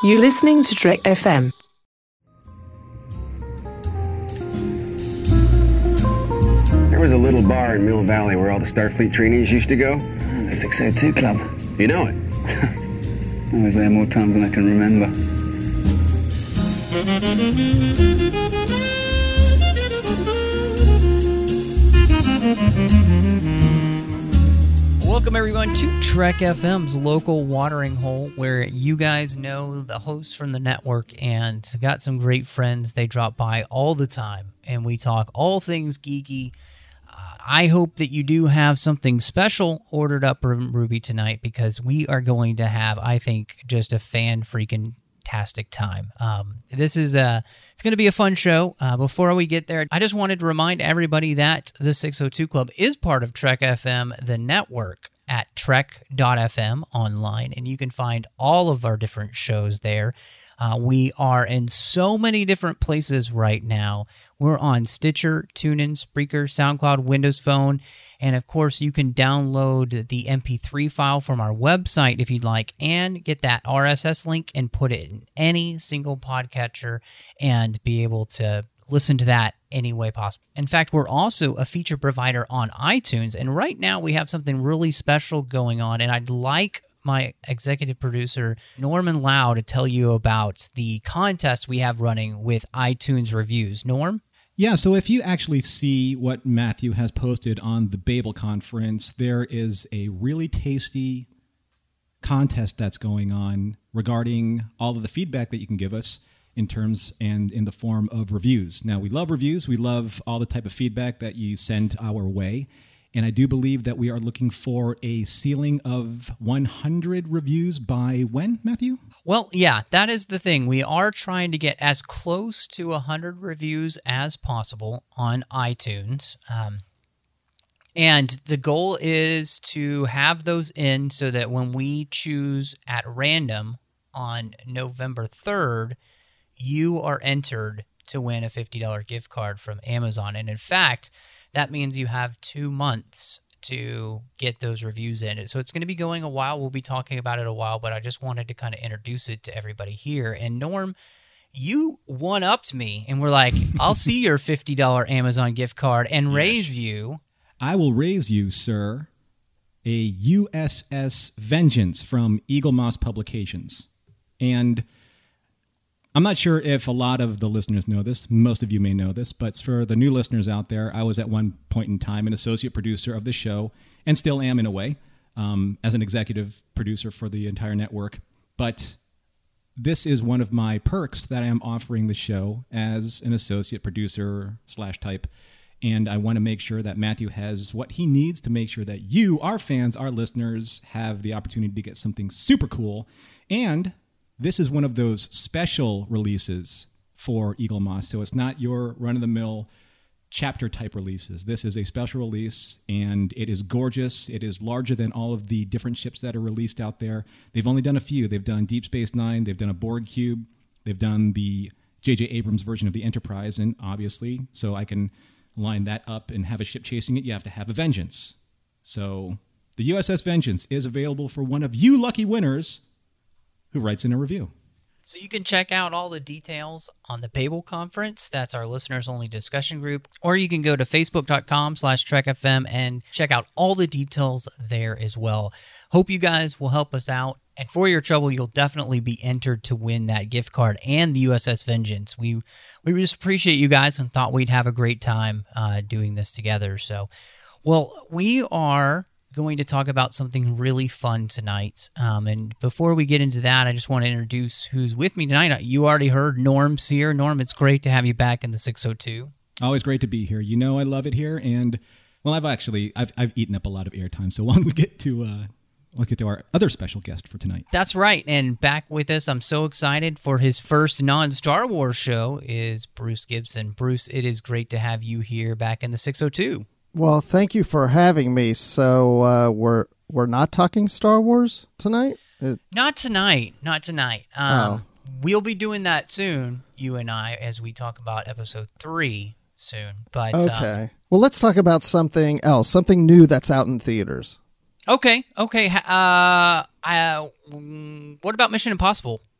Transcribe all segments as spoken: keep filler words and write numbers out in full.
You're listening to Trek F M. There was a little bar in Mill Valley where all the Starfleet trainees used to go. The six oh two Club. You know it? I was there more times than I can remember. Welcome, everyone, to Trek F M's local watering hole, where you guys know the hosts from the network and got some great friends. They drop by all the time, and we talk all things geeky. Uh, I hope that you do have something special ordered up from Ruby tonight, because we are going to have, I think, just a fan-freaking fantastic time. Um, this is a, it's going to be a fun show. Uh, before we get there, I just wanted to remind everybody that the six oh two Club is part of Trek F M, the network, at trek dot f m online, and you can find all of our different shows there. Uh, we are in so many different places right now. We're on Stitcher, TuneIn, Spreaker, SoundCloud, Windows Phone, and of course you can download the M P three file from our website if you'd like, and get that R S S link and put it in any single podcatcher and be able to listen to that any way possible. In fact, we're also a feature provider on iTunes, and right now we have something really special going on, and I'd like my executive producer, Norman Lau, to tell you about the contest we have running with iTunes reviews. Norm? Yeah, so if you actually see what Matthew has posted on the Babel conference, there is a really tasty contest that's going on regarding all of the feedback that you can give us in terms and in the form of reviews. Now, we love reviews. We love all the type of feedback that you send our way. And I do believe that we are looking for a ceiling of one hundred reviews by when, Matthew? Well, yeah, that is the thing. We are trying to get as close to one hundred reviews as possible on iTunes. Um, and the goal is to have those in so that when we choose at random on November third, you are entered to win a fifty dollars gift card from Amazon. And in fact, that means you have two months to get those reviews in. So it's going to be going a while. We'll be talking about it a while, but I just wanted to kind of introduce it to everybody here. And Norm, you one-upped me and were like, I'll see your fifty dollars Amazon gift card and yes. raise you. I will raise you, sir, a U S S Vengeance from Eaglemoss Publications. And I'm not sure if a lot of the listeners know this. Most of you may know this, but for the new listeners out there, I was at one point in time an associate producer of the show, and still am in a way, um, as an executive producer for the entire network. But this is one of my perks that I am offering the show as an associate producer slash type, and I want to make sure that Matthew has what he needs to make sure that you, our fans, our listeners, have the opportunity to get something super cool. And this is one of those special releases for Eaglemoss, so it's not your run-of-the-mill chapter-type releases. This is a special release, and it is gorgeous. It is larger than all of the different ships that are released out there. They've only done a few. They've done Deep Space Nine. They've done a Borg Cube. They've done the J J Abrams version of the Enterprise, and obviously, so I can line that up and have a ship chasing it, you have to have a Vengeance. So the U S S Vengeance is available for one of you lucky winners who writes in a review. So you can check out all the details on the Babel Conference. That's our listeners-only discussion group. Or you can go to facebook.com slash trekfm and check out all the details there as well. Hope you guys will help us out. And for your trouble, you'll definitely be entered to win that gift card and the U S S Vengeance. We we just appreciate you guys and thought we'd have a great time uh, doing this together. So, well, we are going to talk about something really fun tonight. Um, and before we get into that, I just want to introduce who's with me tonight. You already heard Norm's here. Norm, it's great to have you back in the six oh two. Always great to be here. You know I love it here. And, well, I've actually, I've, I've eaten up a lot of airtime. So why don't we get to... Uh Let's get to our other special guest for tonight. That's right. And back with us, I'm so excited for his first non-Star Wars show, is Bruce Gibson. Bruce, it is great to have you here back in the six oh two. Well, thank you for having me. So uh, we're we're not talking Star Wars tonight? It... Not tonight. Not tonight. Um, oh. We'll be doing that soon, you and I, as we talk about episode three soon. But okay. Um, well, let's talk about something else, something new that's out in theaters. Okay, okay. Uh, uh, what about Mission Impossible?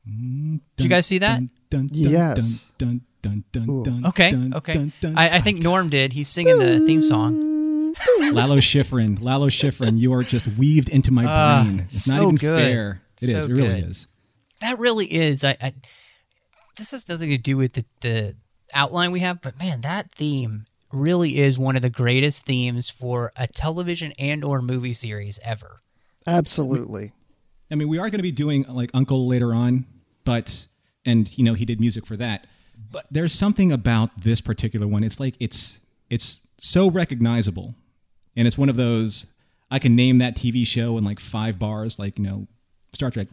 Did you guys see that? Dun, dun, Yes. Dun, dun, dun, Ooh. dun, Okay, dun, okay. dun, dun. I, I think Norm did. He's singing the theme song. Lalo Schifrin, Lalo Schifrin, you are just weaved into my Ah, brain. It's so not even good. fair. It So is. It really good. is. That really is. I, I this has nothing to do with the, the outline we have, but man, that theme really is one of the greatest themes for a television and or movie series ever. Absolutely. I mean, we are going to be doing like Uncle later on, but and you know he did music for that. But there's something about this particular one. It's like it's it's so recognizable, and it's one of those I can name that T V show in like five bars, like you know Star Trek.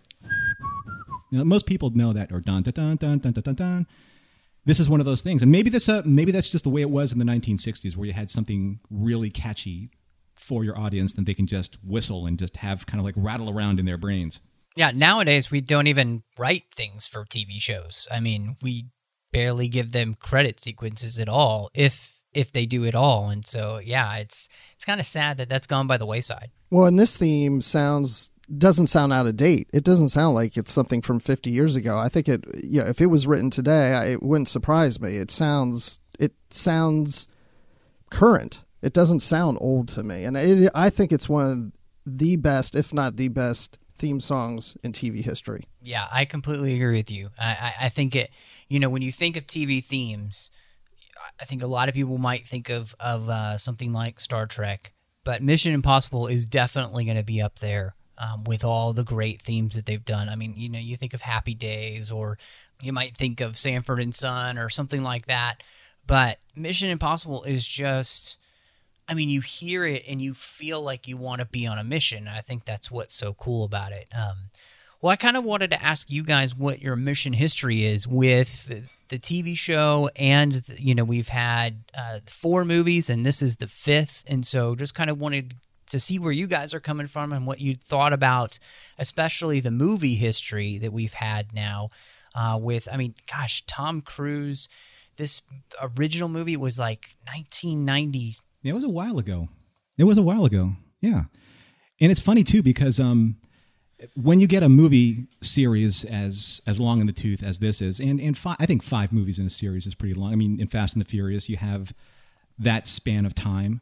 You know, most people know that or dun dun dun dun dun dun dun. dun. This is one of those things, and maybe that's a, maybe that's just the way it was in the nineteen sixties, where you had something really catchy for your audience that they can just whistle and just have kind of like rattle around in their brains. Yeah, nowadays we don't even write things for T V shows. I mean, we barely give them credit sequences at all, if if they do at all. And so, yeah, it's it's kind of sad that that's gone by the wayside. Well, and this theme sounds doesn't sound out of date. It doesn't sound like it's something from fifty years ago. I think it, yeah, if it was written today, I, it wouldn't surprise me. It sounds, it sounds current. It doesn't sound old to me. And it, I think it's one of the best, if not the best, theme songs in T V history. Yeah, I completely agree with you. I, I, I think it, you know, when you think of T V themes, I think a lot of people might think of, of uh, something like Star Trek, but Mission Impossible is definitely going to be up there. Um, with all the great themes that they've done. I mean, you know, you think of Happy Days, or you might think of Sanford and Son or something like that. But Mission Impossible is just, I mean, you hear it and you feel like you want to be on a mission. I think that's what's so cool about it. Um, well, I kind of wanted to ask you guys what your mission history is with the T V show, and, you know, we've had uh, four movies and this is the fifth. And so just kind of wanted to see where you guys are coming from and what you thought about, especially the movie history that we've had now uh, with, I mean, gosh, Tom Cruise. This original movie was like nineteen ninety. It was a while ago. It was a while ago. Yeah. And it's funny too, because um, when you get a movie series as as long in the tooth as this is, and, and fi- I think five movies in a series is pretty long. I mean, in Fast and the Furious, you have that span of time.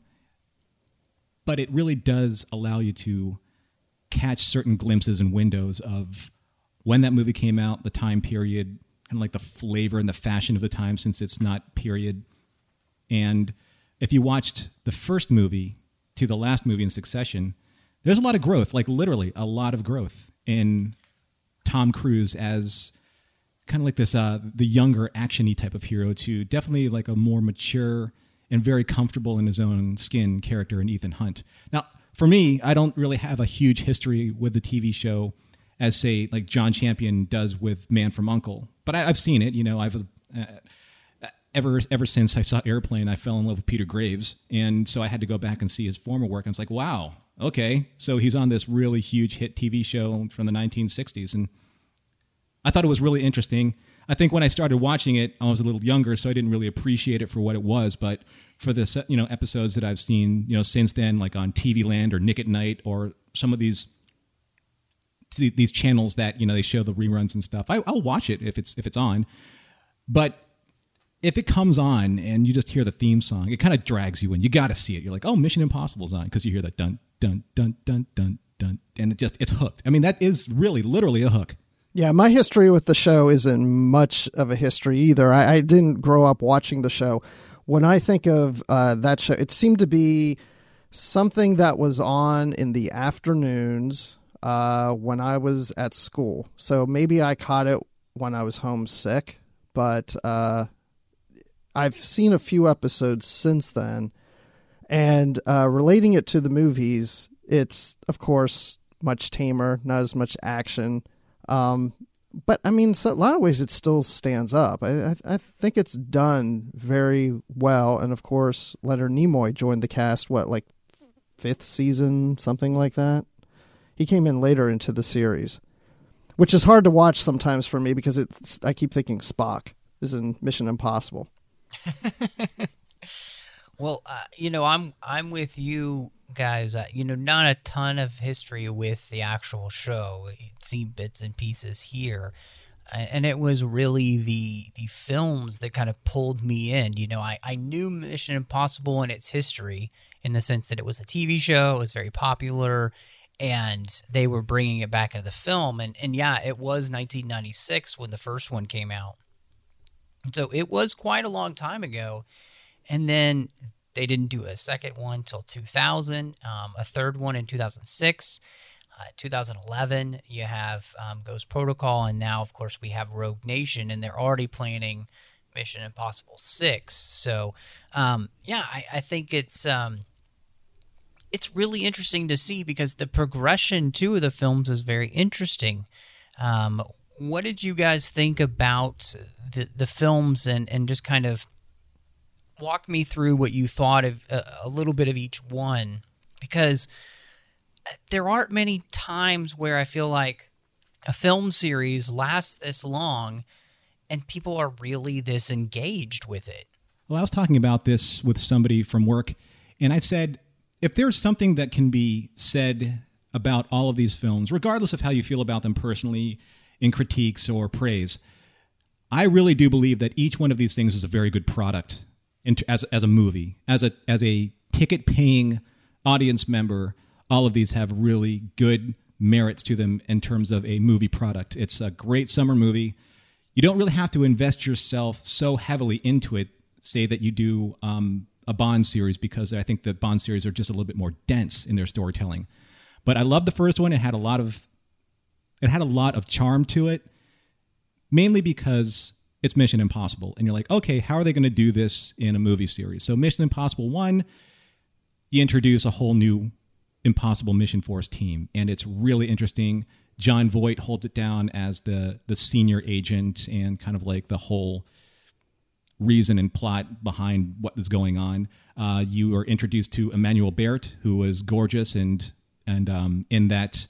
But it really does allow you to catch certain glimpses and windows of when that movie came out, the time period, and like the flavor and the fashion of the time, since it's not period. And if you watched the first movie to the last movie in succession, there's a lot of growth, like literally a lot of growth in Tom Cruise as kind of like this, uh, the younger action-y type of hero, to definitely like a more mature and very comfortable in his own skin character in Ethan Hunt. Now, for me, I don't really have a huge history with the T V show as, say, like John Champion does with Man from U N C L E. But I, I've seen it. You know, I've uh, ever ever since I saw Airplane, I fell in love with Peter Graves, and so I had to go back and see his former work. I was like, wow, okay, so he's on this really huge hit T V show from the nineteen sixties, and I thought it was really interesting. I think when I started watching it, I was a little younger, so I didn't really appreciate it for what it was. But for the you know episodes that I've seen, you know, since then, like on T V Land or Nick at Night or some of these these channels that you know they show the reruns and stuff, I, I'll watch it if it's if it's on. But if it comes on and you just hear the theme song, it kind of drags you in. You got to see it. You're like, oh, Mission Impossible's on, because you hear that dun dun dun dun dun dun, and it just it's hooked. I mean, that is really literally a hook. Yeah, my history with the show isn't much of a history either. I, I didn't grow up watching the show. When I think of uh, that show, it seemed to be something that was on in the afternoons uh, when I was at school. So maybe I caught it when I was homesick, but uh, I've seen a few episodes since then. And uh, relating it to the movies, it's, of course, much tamer, not as much action. Um, but I mean, so a lot of ways it still stands up. I, I, I think it's done very well. And of course, Leonard Nimoy joined the cast, what, like fifth season, something like that? He came in later into the series, which is hard to watch sometimes for me because it's, I keep thinking Spock is in Mission Impossible. Well, uh, you know, I'm I'm with you guys. Uh, you know, not a ton of history with the actual show. Seen bits and pieces here. and it was really the the films that kind of pulled me in. You know, I, I knew Mission Impossible and its history in the sense that it was a T V show, it was very popular, and they were bringing it back into the film. And, and yeah, it was nineteen ninety-six when the first one came out. So it was quite a long time ago. And then they didn't do a second one till two thousand, um, a third one in two thousand six. Uh, two thousand eleven, you have um, Ghost Protocol, and now, of course, we have Rogue Nation, and they're already planning Mission Impossible six. So, um, yeah, I, I think it's um, it's really interesting to see because the progression, too, of the films is very interesting. Um, what did you guys think about the, the films and, and just kind of walk me through what you thought of a, a little bit of each one? Because there aren't many times where I feel like a film series lasts this long and people are really this engaged with it. Well, I was talking about this with somebody from work, and I said, if there's something that can be said about all of these films, regardless of how you feel about them personally in critiques or praise, I really do believe that each one of these things is a very good product as, as a movie. As a, as a ticket-paying audience member, all of these have really good merits to them in terms of a movie product. It's a great summer movie. You don't really have to invest yourself so heavily into it, say that you do um, a Bond series, because I think the Bond series are just a little bit more dense in their storytelling. But I love the first one. It had a lot of it had a lot of charm to it, mainly because it's Mission Impossible. And you're like, okay, how are they going to do this in a movie series? So Mission Impossible one, you introduce a whole new Impossible Mission Force team, and it's really interesting. John Voight holds it down as the the senior agent and kind of like the whole reason and plot behind what is going on. Uh, you are introduced to Emmanuel Bert, who was gorgeous and and um, in that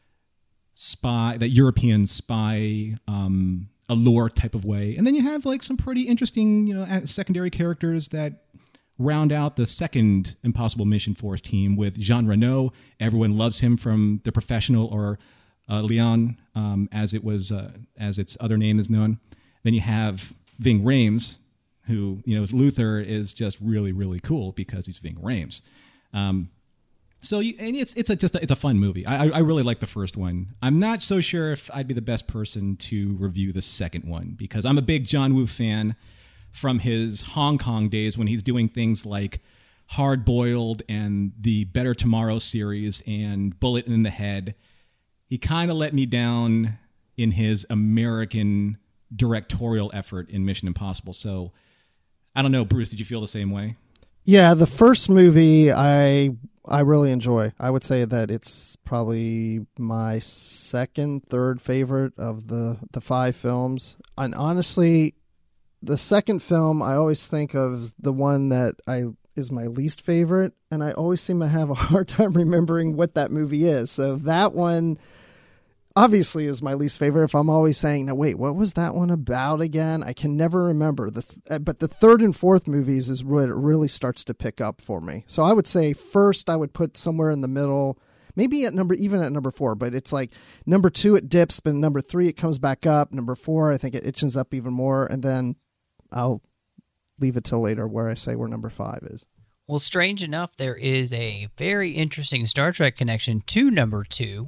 spy, that European spy um, allure type of way. And then you have like some pretty interesting, you know, secondary characters that round out the second Impossible Mission Force team with Jean Reno. Everyone loves him from The Professional, or uh, Leon, um, as it was, uh, as its other name is known. Then you have Ving Rhames, who, you know, as Luther is just really, really cool because he's Ving Rhames. Um, so you, and it's it's a, just a, it's a fun movie. I, I really like the first one. I'm not so sure if I'd be the best person to review the second one because I'm a big John Woo fan from his Hong Kong days when he's doing things like Hard Boiled and the Better Tomorrow series and Bullet in the Head. He kind of let me down in his American directorial effort in Mission Impossible. So I don't know, Bruce, did you feel the same way? Yeah, the first movie I I really enjoy. I would say that it's probably my second, third favorite of the, the five films. And honestly, the second film, I always think of the one that I is my least favorite, and I always seem to have a hard time remembering what that movie is. So that one obviously is my least favorite. If I'm always saying, "No, wait, what was that one about again?" I can never remember. The th- but the third and fourth movies is where it really starts to pick up for me. So I would say first I would put somewhere in the middle. Maybe at number, even at number four, but it's like number two, it dips, but number three, it comes back up. Number four, I think it itches up even more. And then I'll leave it till later where I say where number five is. Well, strange enough, there is a very interesting Star Trek connection to number two.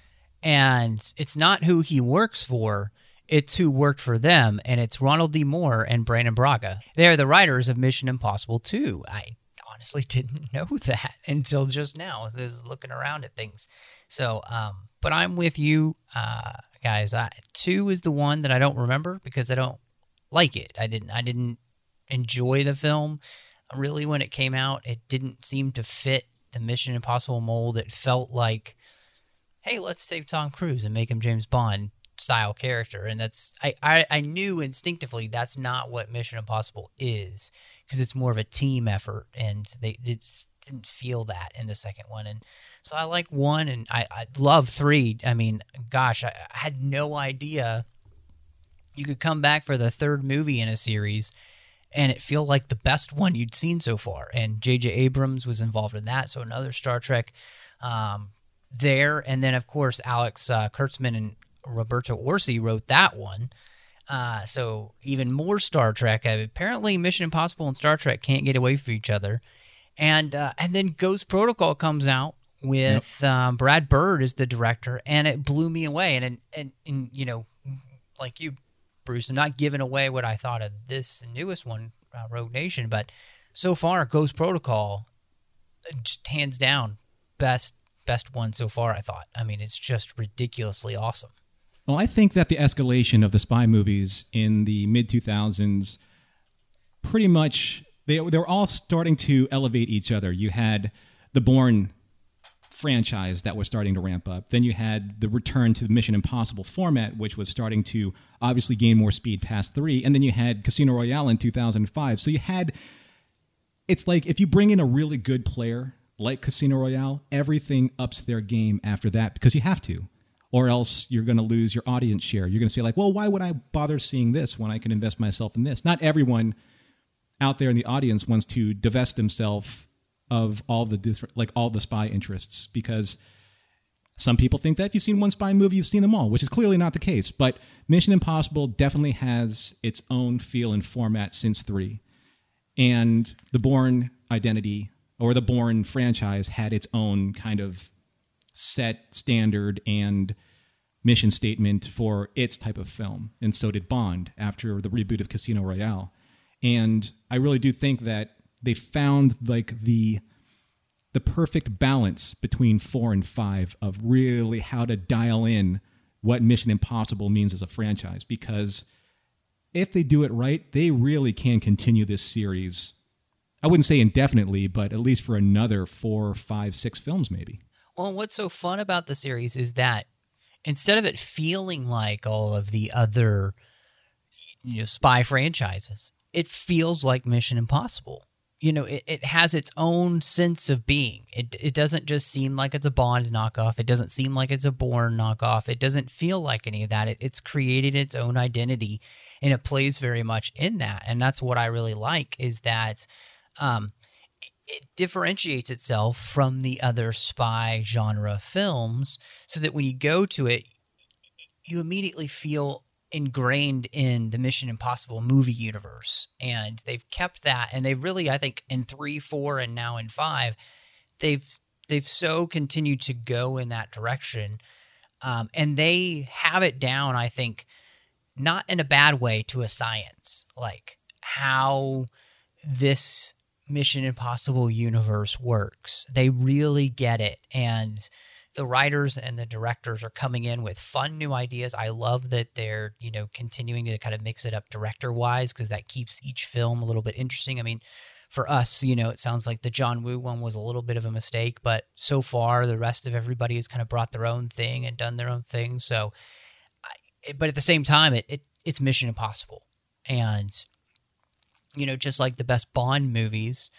And it's not who he works for, it's who worked for them. And it's Ronald D. Moore and Brandon Braga. They are the writers of Mission Impossible two. I honestly didn't know that until just now. This is looking around at things. So, um, but I'm with you, uh, guys. I, two is the one that I don't remember because I don't like it. I didn't. I didn't enjoy the film really when it came out. It didn't seem to fit the Mission Impossible mold. It felt like, hey, let's take Tom Cruise and make him James Bond style character, and that's I, I, I knew instinctively that's not what Mission Impossible is, because it's more of a team effort, and they, they just didn't feel that in the second one. And so I like one, and I, I love three. I mean, gosh, I, I had no idea you could come back for the third movie in a series and it feel like the best one you'd seen so far. And J J Abrams was involved in that, so another Star Trek um, there. And then, of course, Alex uh, Kurtzman and Roberto Orci wrote that one. Uh, so even more Star Trek. Uh, apparently, Mission Impossible and Star Trek can't get away from each other. And uh, and then Ghost Protocol comes out with yep. um, Brad Bird as the director, and it blew me away. And, and and and you know, like you, Bruce, I'm not giving away what I thought of this newest one, uh, Rogue Nation, but so far, Ghost Protocol, just hands down, best best one so far. I thought. I mean, it's just ridiculously awesome. Well, I think that the escalation of the spy movies in the mid two thousands pretty much, they, they were all starting to elevate each other. You had the Bourne franchise that was starting to ramp up. Then you had the return to the Mission Impossible format, which was starting to obviously gain more speed past three. And then you had Casino Royale in two thousand five. So you had, it's like if you bring in a really good player like Casino Royale, everything ups their game after that because you have to. Or else you're going to lose your audience share. You're going to say like, well, why would I bother seeing this when I can invest myself in this? Not everyone out there in the audience wants to divest themselves of all the different, like all the spy interests, because some people think that if you've seen one spy movie, you've seen them all, which is clearly not the case. But Mission Impossible definitely has its own feel and format since three. And the Bourne identity or the Bourne franchise had its own kind of set standard and mission statement for its type of film. And so did Bond after the reboot of Casino Royale. And I really do think that they found like the the perfect balance between four and five of really how to dial in what Mission Impossible means as a franchise. Because if they do it right, they really can continue this series. I wouldn't say indefinitely, but at least for another four, five, six films maybe. Well, what's so fun about the series is that instead of it feeling like all of the other, you know, spy franchises, it feels like Mission Impossible. You know, it, it has its own sense of being. It it doesn't just seem like it's a Bond knockoff. It doesn't seem like it's a Bourne knockoff. It doesn't feel like any of that. It, it's created its own identity, and it plays very much in that. And that's what I really like is that um, it differentiates itself from the other spy genre films so that when you go to it, you immediately feel ingrained in the Mission Impossible movie universe. And they've kept that, and they really, I think, in three, four, and now in five, they've they've so continued to go in that direction. Um, and they have it down, I think, not in a bad way, to a science, like how this Mission Impossible universe works. They really get it, and the writers and the directors are coming in with fun new ideas. I love that they're, you know, continuing to kind of mix it up director-wise, because that keeps each film a little bit interesting. I mean, for us, you know, it sounds like the John Woo one was a little bit of a mistake, but so far the rest of everybody has kind of brought their own thing and done their own thing. So, I, but at the same time, it, it it's Mission Impossible, and you know, just like the best Bond movies,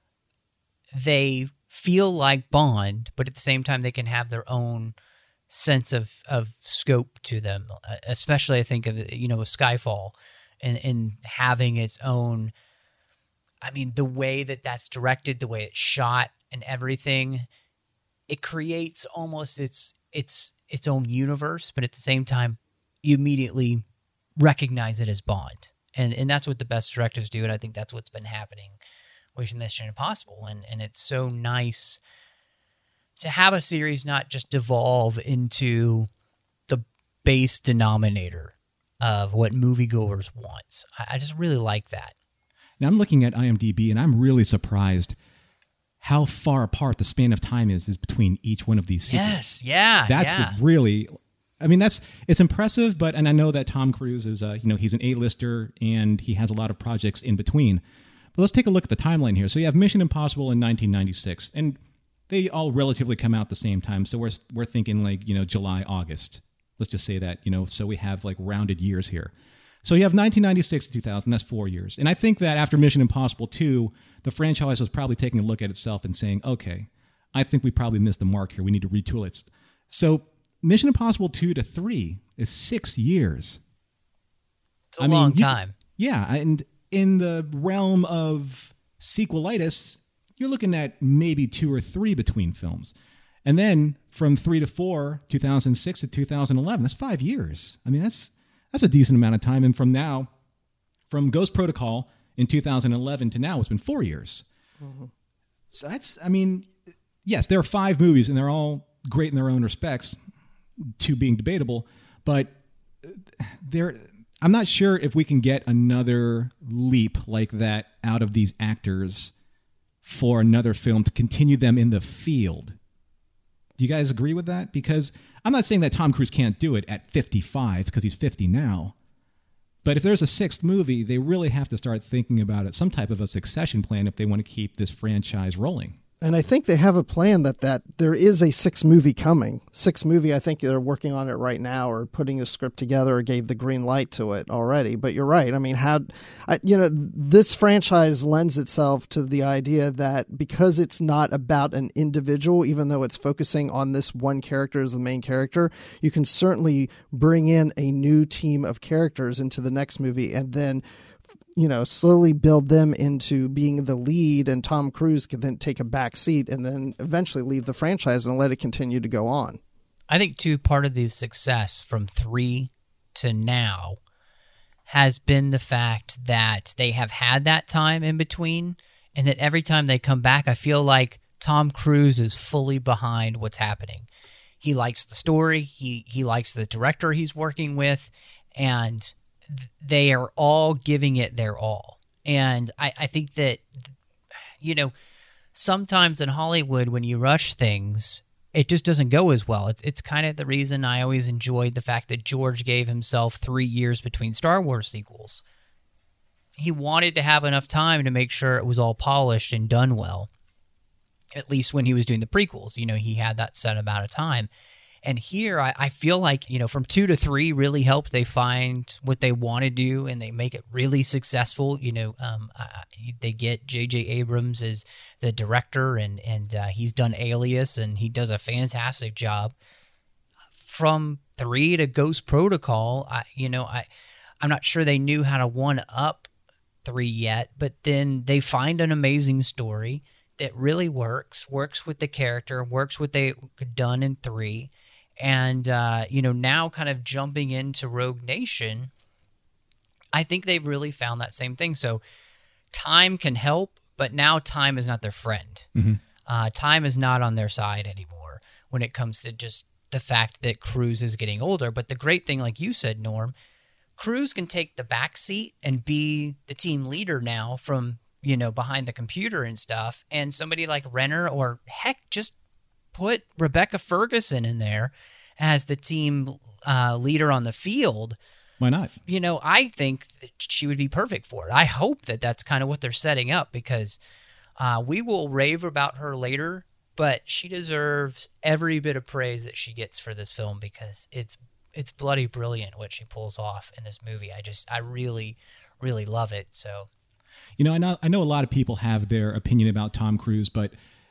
they feel like Bond, but at the same time, they can have their own sense of, of scope to them. Especially, I think of, you know, Skyfall and, and having its own. I mean, the way that that's directed, the way it's shot, and everything, it creates almost its its its own universe. But at the same time, you immediately recognize it as Bond. And and that's what the best directors do, and I think that's what's been happening with Mission Impossible. And, and it's so nice to have a series not just devolve into the base denominator of what moviegoers want. I, I just really like that. Now, I'm looking at IMDb, and I'm really surprised how far apart the span of time is, is between each one of these sequels. Yes, yeah, That's yeah. really... I mean, that's it's impressive, but and I know that Tom Cruise is, uh, you know, he's an A-lister and he has a lot of projects in between. But let's take a look at the timeline here. So you have Mission Impossible in nineteen ninety-six, and they all relatively come out at the same time. So we're we're thinking like, you know, July, August. Let's just say that, you know, so we have like rounded years here. So you have nineteen ninety-six to two thousand. That's four years. And I think that after Mission Impossible two, the franchise was probably taking a look at itself and saying, okay, I think we probably missed the mark here. We need to retool it. So Mission Impossible two to three is six years. It's a I long mean, you, time. Yeah, and in the realm of sequelitis, you're looking at maybe two or three between films. And then from three to four, two thousand six to two thousand eleven, that's five years. I mean, that's that's a decent amount of time. And from now, from Ghost Protocol in two thousand eleven to now, it's been four years. Mm-hmm. So that's, I mean, yes, there are five movies, and they're all great in their own respects, two being debatable, but there, I'm not sure if we can get another leap like that out of these actors for another film to continue them in the field. Do you guys agree with that? Because I'm not saying that Tom Cruise can't do it at fifty-five, because he's fifty now. But if there's a sixth movie, they really have to start thinking about it, some type of a succession plan if they want to keep this franchise rolling. And I think they have a plan that, that there is a sixth movie coming. Sixth movie, I think they're working on it right now, or putting a script together, or gave the green light to it already. But you're right. I mean, how, I, you know, this franchise lends itself to the idea that because it's not about an individual, even though it's focusing on this one character as the main character, you can certainly bring in a new team of characters into the next movie, and then, you know, slowly build them into being the lead, and Tom Cruise can then take a back seat and then eventually leave the franchise and let it continue to go on. I think, too, part of the success from three to now has been the fact that they have had that time in between, and that every time they come back, I feel like Tom Cruise is fully behind what's happening. He likes the story. He, he likes the director he's working with, and they are all giving it their all. And I, I think that, you know, sometimes in Hollywood, when you rush things, it just doesn't go as well. It's it's kind of the reason I always enjoyed the fact that George gave himself three years between Star Wars sequels. He wanted to have enough time to make sure it was all polished and done well. At least when he was doing the prequels, you know, he had that set amount of time. And here, I, I feel like, you know, from two to three really helped they find what they want to do, and they make it really successful. You know, um, uh, they get J J Abrams as the director, and, and uh, he's done Alias, and he does a fantastic job. From three to Ghost Protocol, I, you know, I, I'm not sure they knew how to one-up three yet, but then they find an amazing story that really works, works with the character, works what they've done in three. And, uh, you know, now kind of jumping into Rogue Nation, I think they've really found that same thing. So time can help, but now time is not their friend. Mm-hmm. Uh, time is not on their side anymore when it comes to just the fact that Cruise is getting older. But the great thing, like you said, Norm, Cruise can take the back seat and be the team leader now from, you know, behind the computer and stuff. And somebody like Renner, or heck, just put Rebecca Ferguson in there as the team uh, leader on the field. Why not? You know, I think that she would be perfect for it. I hope that that's kind of what they're setting up, because uh, we will rave about her later, but she deserves every bit of praise that she gets for this film, because it's it's bloody brilliant what she pulls off in this movie. I just, I really, really love it. So, you know, I know I know a lot of people have their opinion about Tom Cruise, but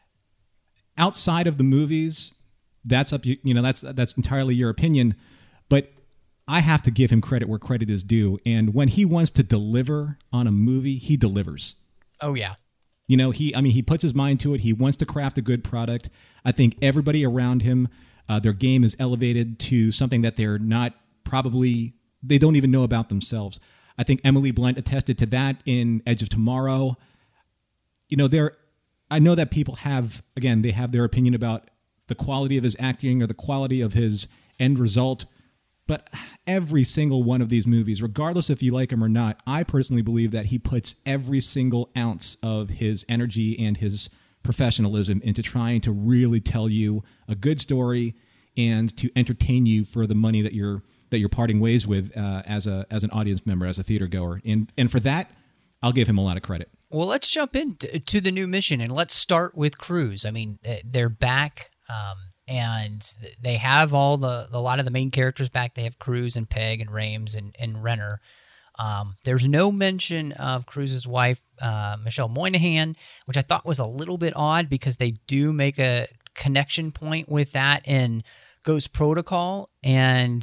outside of the movies, that's up. You know, that's that's entirely your opinion. But I have to give him credit where credit is due. And when he wants to deliver on a movie, he delivers. Oh yeah. You know, he. I mean, he puts his mind to it. He wants to craft a good product. I think everybody around him, uh, their game is elevated to something that they're not probably. They don't even know about themselves. I think Emily Blunt attested to that in Edge of Tomorrow. You know, there. I know that people have, again, they have their opinion about the quality of his acting or the quality of his end result. But every single one of these movies, regardless if you like him or not, I personally believe that he puts every single ounce of his energy and his professionalism into trying to really tell you a good story and to entertain you for the money that you're that you're parting ways with uh, as a as an audience member, as a theater goer. And and for that, I'll give him a lot of credit. Well, let's jump into to the new mission, and let's start with Cruise. I mean, they're back. Um, And they have all the a lot of the main characters back. They have Cruise and Peg and Rames and, and Renner. Um, there's no mention of Cruise's wife, uh, Michelle Moynihan, which I thought was a little bit odd, because they do make a connection point with that in Ghost Protocol. And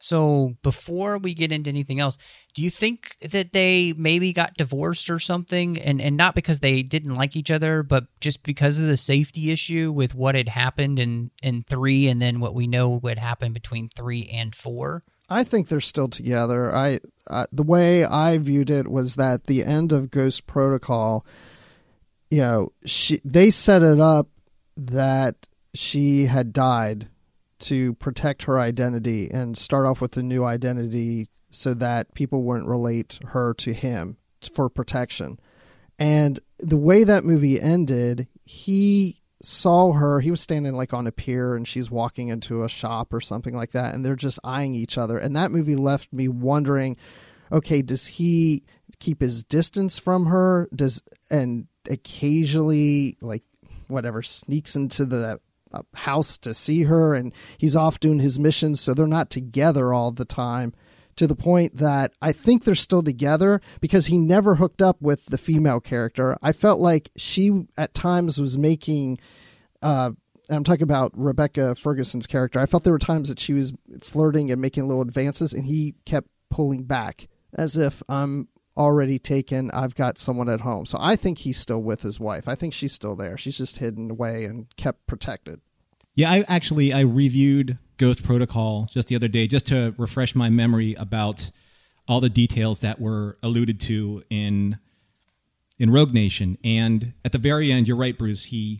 So before we get into anything else, do you think that they maybe got divorced or something? And and not because they didn't like each other, but just because of the safety issue with what had happened in, in three and then what we know would happen between three and four? I think they're still together. I uh, the way I viewed it was that the end of Ghost Protocol, you know, she they set it up that she had died to protect her identity and start off with a new identity so that people wouldn't relate her to him for protection. And the way that movie ended, he saw her, he was standing like on a pier and she's walking into a shop or something like that, and they're just eyeing each other. And that movie left me wondering, okay, does he keep his distance from her? Does, and occasionally like whatever sneaks into the a house to see her, and he's off doing his missions, so they're not together all the time, to the point that I think they're still together because he never hooked up with the female character. I felt like she at times was making uh I'm talking about Rebecca Ferguson's character. I felt there were times that she was flirting and making little advances, and he kept pulling back as if I'm already taken, I've got someone at home. So I think he's still with his wife. I think she's still there. She's just hidden away and kept protected. Yeah, I actually, I reviewed Ghost Protocol just the other day just to refresh my memory about all the details that were alluded to in in Rogue Nation. And at the very end, you're right, Bruce, he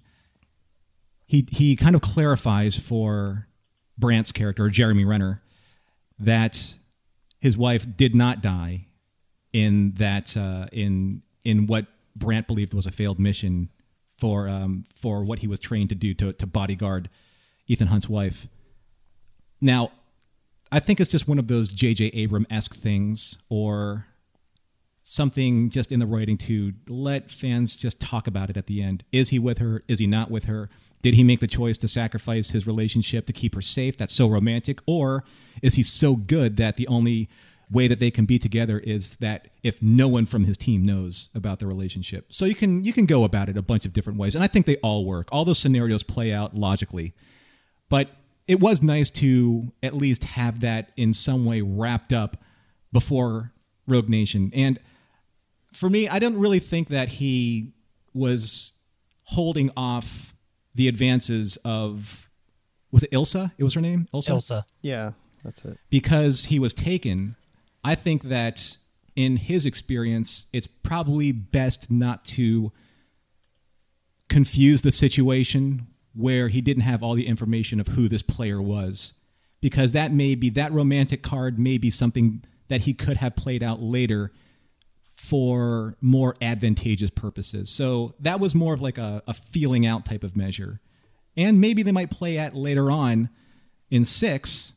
he he kind of clarifies for Brant's character, Jeremy Renner, that his wife did not die in that uh, in in what Brant believed was a failed mission for um, for what he was trained to do to, to bodyguard Ethan Hunt's wife. Now, I think it's just one of those J J Abrams-esque things, or something just in the writing to let fans just talk about it at the end. Is he with her? Is he not with her? Did he make the choice to sacrifice his relationship to keep her safe? That's so romantic. Or is he so good that the only way that they can be together is that if no one from his team knows about the relationship? So you can you can go about it a bunch of different ways, and I think they all work. All those scenarios play out logically. But it was nice to at least have that in some way wrapped up before Rogue Nation. And for me, I don't really think that he was holding off the advances of, was it Ilsa? It was her name? Ilsa? Ilsa. Yeah, that's it. Because he was taken. I think that in his experience, it's probably best not to confuse the situation where he didn't have all the information of who this player was, because that may be, that romantic card may be something that he could have played out later for more advantageous purposes. So that was more of like a, a feeling out type of measure. And maybe they might play at later on in six,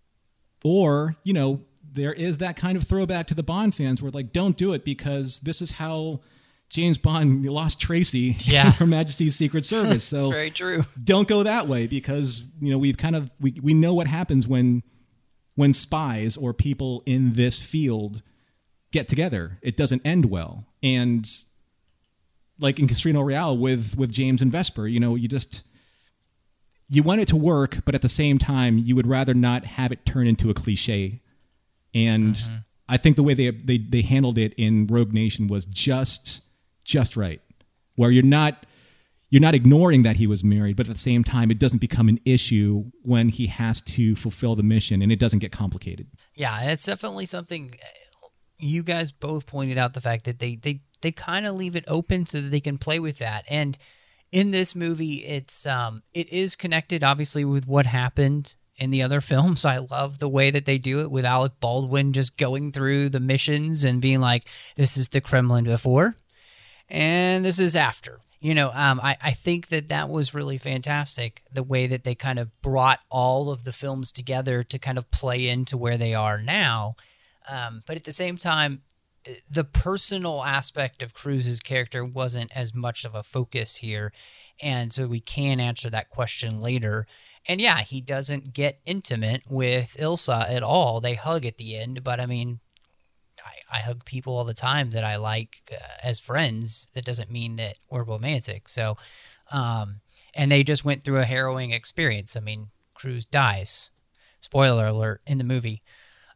or, you know, there is that kind of throwback to the Bond fans where like, don't do it because this is how James Bond lost Tracy yeah. in Her Majesty's Secret Service. So That's very true. Don't go that way, because, you know, we've kind of, we, we know what happens when, when spies or people in this field get together. It doesn't end well. And like in Casino Royale with, with James and Vesper, you know, you just, you want it to work, but at the same time, you would rather not have it turn into a cliche. And mm-hmm. I think the way they, they, they handled it in Rogue Nation was just, just right, where you're not, you're not ignoring that he was married, but at the same time, it doesn't become an issue when he has to fulfill the mission, and it doesn't get complicated. Yeah, it's definitely something. You guys both pointed out the fact that they they, they kind of leave it open so that they can play with that. And in this movie, it's um it is connected obviously with what happened in the other films. I love the way that they do it with Alec Baldwin just going through the missions and being like, this is the Kremlin before, and this is after. You know, um, I, I think that that was really fantastic, the way that they kind of brought all of the films together to kind of play into where they are now. Um, but at the same time, the personal aspect of Cruise's character wasn't as much of a focus here. And so we can answer that question later. And yeah, he doesn't get intimate with Ilsa at all. They hug at the end, but I mean, I, I hug people all the time that I like uh, as friends. That doesn't mean that we're romantic. So, um, and they just went through a harrowing experience. I mean, Cruise dies. Spoiler alert in the movie.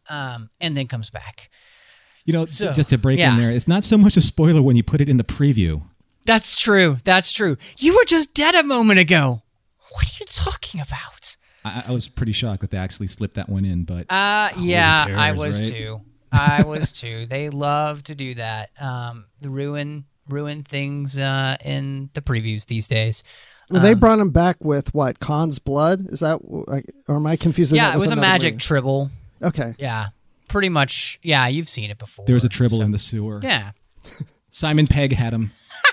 um, and then comes back. You know, So, just to break yeah. in there, it's not so much a spoiler when you put it in the preview. That's true. That's true. You were just dead a moment ago. What are you talking about? I, I was pretty shocked that they actually slipped that one in, but Uh, yeah, cares, I was right? too. I was too. They love to do that. Um, the ruin ruin things uh, in the previews these days. Well, they Um, brought him back with what? Khan's blood? Is that, or am I confusing? Yeah, that it with was a another magic movie? tribble. Okay. Yeah, pretty much. Yeah, you've seen it before. there was a tribble so- in the sewer. Yeah. Simon Pegg had him.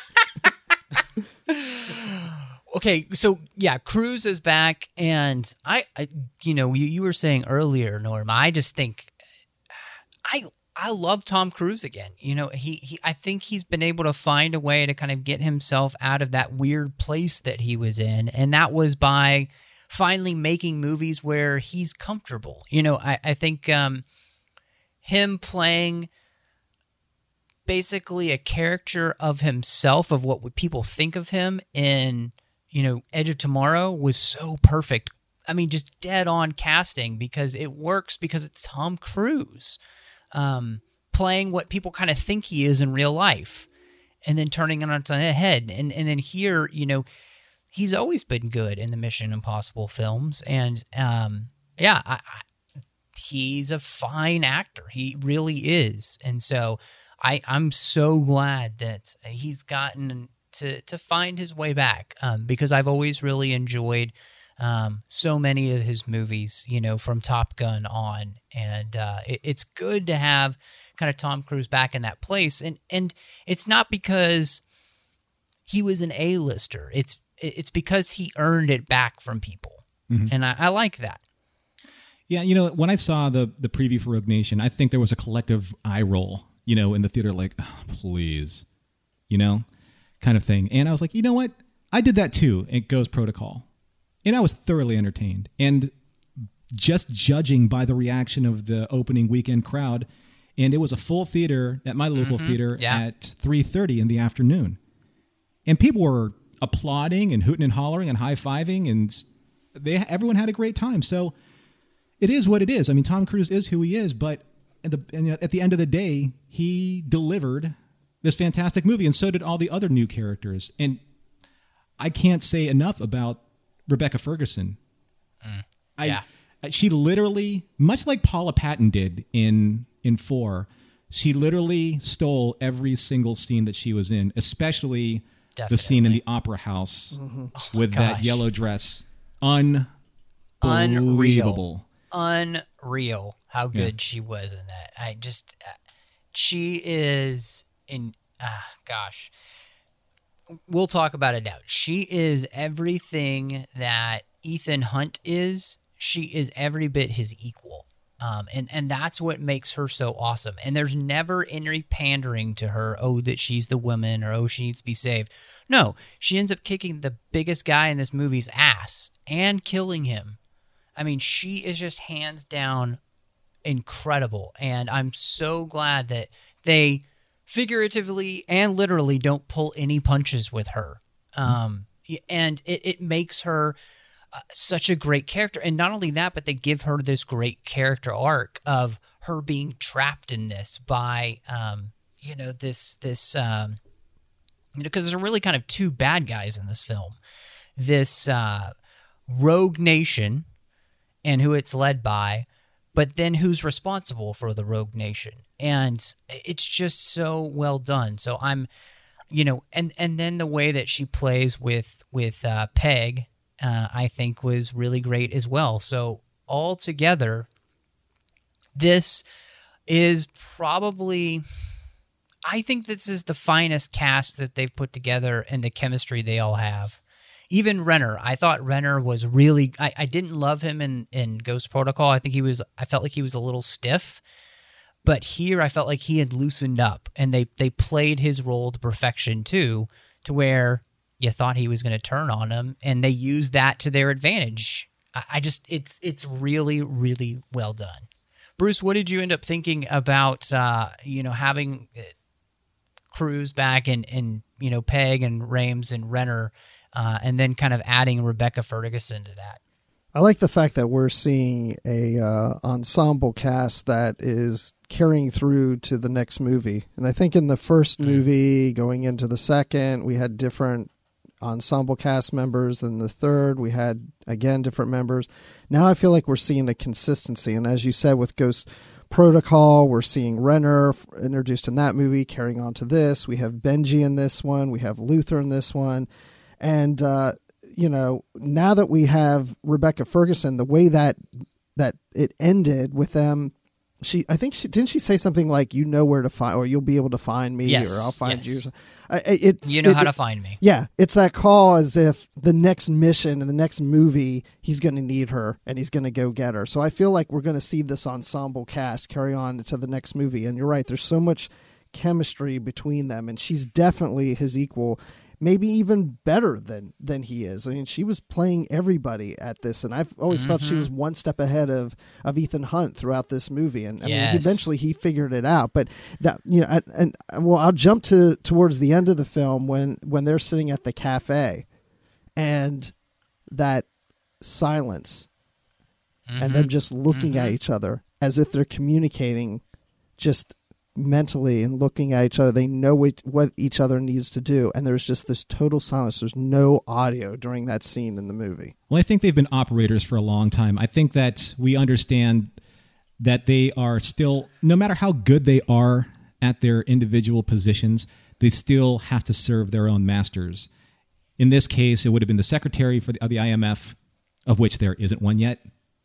Okay, so yeah, Cruise is back, and I, I you know, you, you were saying earlier, Norm. I just think, I I love Tom Cruise again. You know, he, he I think he's been able to find a way to kind of get himself out of that weird place that he was in, and that was by finally making movies where he's comfortable. You know, I I think um, him playing basically a caricature of himself, of what would people think of him in, you know, Edge of Tomorrow, was so perfect. I mean, just dead on casting, because it works because it's Tom Cruise um, playing what people kind of think he is in real life, and then turning it on its head. And and then here, you know, he's always been good in the Mission Impossible films, and um, yeah, I, I, he's a fine actor. He really is, and so I I'm so glad that he's gotten to to find his way back, um, because I've always really enjoyed um, so many of his movies, you know, from Top Gun on, and uh, it, it's good to have kind of Tom Cruise back in that place, and and it's not because he was an A-lister. It's it's because he earned it back from people, Mhm. and I, I like that. Yeah, you know, when I saw the the preview for Rogue Nation, I think there was a collective eye roll, you know, in the theater, like, oh, please, you know, kind of thing. And I was like, you know what? I did that too. It goes protocol. And I was thoroughly entertained. And just judging by the reaction of the opening weekend crowd, and it was a full theater at my local theater yeah. at three thirty in the afternoon. And people were applauding and hooting and hollering and high-fiving, and they everyone had a great time. So it is what it is. I mean, Tom Cruise is who he is, but at the, and at the end of the day, he delivered this fantastic movie, and so did all the other new characters. And I can't say enough about Rebecca Ferguson. Mm. I, Yeah. She literally, much like Paula Patton did in in four, she literally stole every single scene that she was in, especially the scene in the opera house with that gosh. yellow dress. Unbelievable. Unreal. Unreal how good Yeah. she was in that. I just, uh, she is in, ah, gosh. We'll talk about it now. She is everything that Ethan Hunt is. She is every bit his equal. Um, and, and that's what makes her so awesome. And there's never any pandering to her, oh, that she's the woman, or oh, she needs to be saved. No, she ends up kicking the biggest guy in this movie's ass and killing him. I mean, she is just hands down incredible. And I'm so glad that they figuratively and literally don't pull any punches with her. Um, and it, it makes her uh, such a great character. And not only that, but they give her this great character arc of her being trapped in this by, um, you know, this, this, um, you know, because there's really kind of two bad guys in this film. This uh, Rogue Nation and who it's led by, but then who's responsible for the Rogue Nation. And it's just so well done. So I'm, you know, and, and then the way that she plays with, with uh, Peg, uh, I think was really great as well. So altogether, this is probably, I think this is the finest cast that they've put together and the chemistry they all have. Even Renner, I thought Renner was really, I, I didn't love him in, in Ghost Protocol. I think he was, I felt like he was a little stiff. But here I felt like he had loosened up, and they, they played his role to perfection too, to where you thought he was going to turn on him, and they used that to their advantage. I, I just, it's it's really, really well done. Bruce, what did you end up thinking about, uh, you know, having Cruise back and, and, you know, Peg and Rames and Renner, uh, and then kind of adding Rebecca Ferguson to that? I like the fact that we're seeing a uh, ensemble cast that is carrying through to the next movie. And I think in the first movie, going into the second, we had different ensemble cast members. Then the third, we had, again, different members. Now I feel like we're seeing a consistency. And as you said, with Ghost Protocol, we're seeing Renner introduced in that movie, carrying on to this. We have Benji in this one. We have Luther in this one. And, uh, you know, now that we have Rebecca Ferguson, the way that that it ended with them, she, I think she, didn't she say something like, you know where to find, or you'll be able to find me, yes, or I'll find yes. you. I, it, You know it, how it, to find me. Yeah. It's that call as if the next mission and the next movie, he's going to need her and he's going to go get her. So I feel like we're going to see this ensemble cast carry on to the next movie. And you're right. There's so much chemistry between them, and she's definitely his equal. Maybe even better than than he is. I mean, she was playing everybody at this, and I've always mm-hmm. felt she was one step ahead of, of Ethan Hunt throughout this movie. And I yes. mean, eventually he figured it out. But that, you know, and, and well, I'll jump to towards the end of the film when when they're sitting at the cafe, and that silence, mm-hmm. and them just looking mm-hmm. at each other as if they're communicating, just mentally and looking at each other. They know what, what each other needs to do, and there's just this total silence. There's no audio during that scene in the movie. Well, I think they've been operators for a long time. I think that we understand that they are still, no matter how good they are at their individual positions, they still have to serve their own masters. In this case, it would have been the secretary for the, of the I M F, of which there isn't one yet.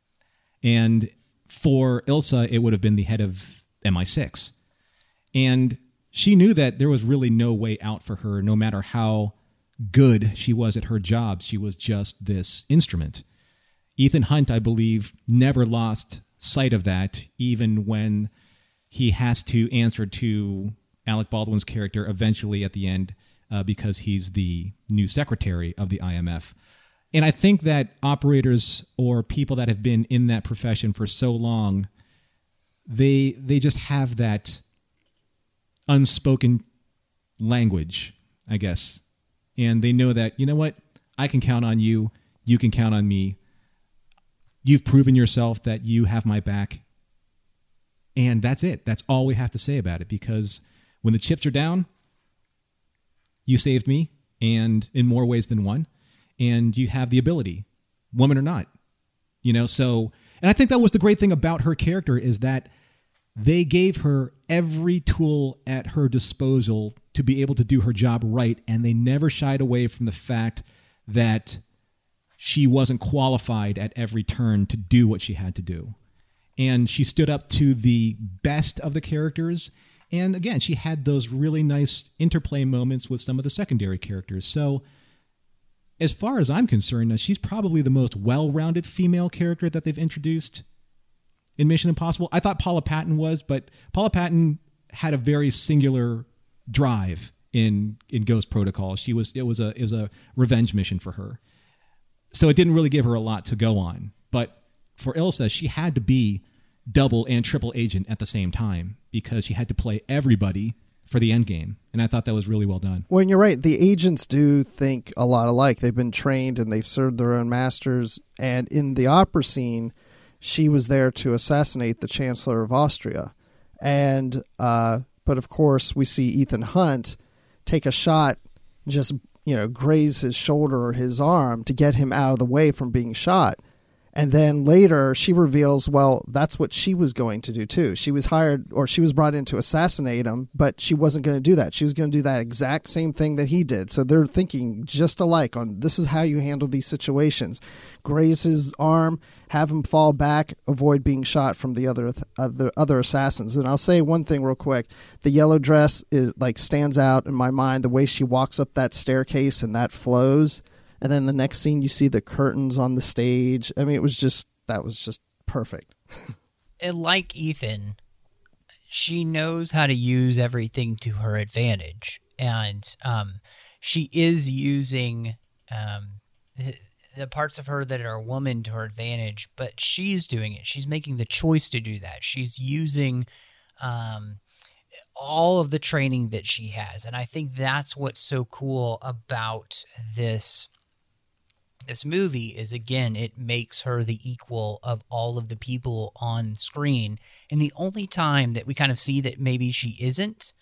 And for Ilsa, it would have been the head of M I six. And she knew that there was really no way out for her, no matter how good she was at her job. She was just this instrument. Ethan Hunt, I believe, never lost sight of that, even when he has to answer to Alec Baldwin's character eventually at the end, uh, because he's the new secretary of the I M F. And I think that operators or people that have been in that profession for so long, they they just have that unspoken language, I guess. And they know that, you know what? I can count on you. You can count on me. You've proven yourself that you have my back. And that's it. That's all we have to say about it, because when the chips are down, you saved me, and in more ways than one, and you have the ability, woman or not. You know, so, and I think that was the great thing about her character, is that they gave her every tool at her disposal to be able to do her job right, and they never shied away from the fact that she wasn't qualified at every turn to do what she had to do. And she stood up to the best of the characters, and again, she had those really nice interplay moments with some of the secondary characters. So as far as I'm concerned, she's probably the most well-rounded female character that they've introduced in Mission Impossible. I thought Paula Patton was, but Paula Patton had a very singular drive in in Ghost Protocol. She was it was a it was a revenge mission for her, so it didn't really give her a lot to go on. But for Ilsa, she had to be double and triple agent at the same time, because she had to play everybody for the end game, and I thought that was really well done. Well, and you're right. The agents do think a lot alike. They've been trained and they've served their own masters. And in the opera scene, she was there to assassinate the Chancellor of Austria. And, uh, but of course, we see Ethan Hunt take a shot, just, you know, graze his shoulder or his arm to get him out of the way from being shot. And then later she reveals, well, that's what she was going to do too. She was hired, or she was brought in to assassinate him, but she wasn't going to do that. She was going to do that exact same thing that he did. So they're thinking just alike on, this is how you handle these situations. Graze his arm, have him fall back, avoid being shot from the other other other assassins. And I'll say one thing real quick. The yellow dress is like stands out in my mind, the way she walks up that staircase and that flows. And then the next scene, you see the curtains on the stage. I mean, it was just, that was just perfect. Like Ethan, she knows how to use everything to her advantage. And um, she is using um, the, the parts of her that are a woman to her advantage, but she's doing it. She's making the choice to do that. She's using um, all of the training that she has. And I think that's what's so cool about this this movie is, again, it makes her the equal of all of the people on screen. And the only time that we kind of see that maybe she isn't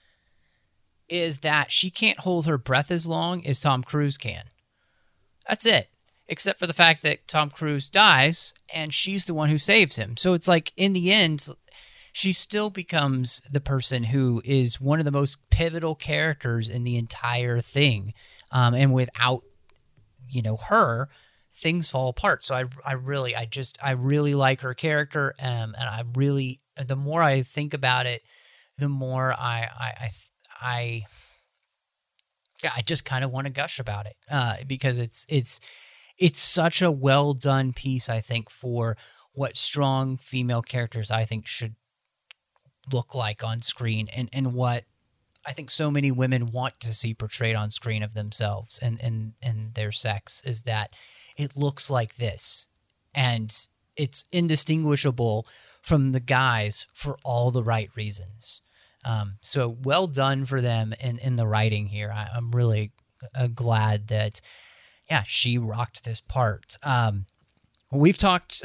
is that she can't hold her breath as long as Tom Cruise can. That's it. Except for the fact that Tom Cruise dies and she's the one who saves him. So it's like, in the end, she still becomes the person who is one of the most pivotal characters in the entire thing. Um, and without, you know, her, things fall apart. So I, I really, I just, I really like her character. Um, and I really, the more I think about it, the more I, I, I, I yeah, I just kind of want to gush about it. Uh, because it's, it's, it's such a well done piece, I think, for what strong female characters I think should look like on screen, and, and what I think so many women want to see portrayed on screen of themselves and, and, and their sex, is that it looks like this. And it's indistinguishable from the guys for all the right reasons. Um, so well done for them in, in the writing here. I, I'm really uh, glad that, yeah, she rocked this part. Um, we've talked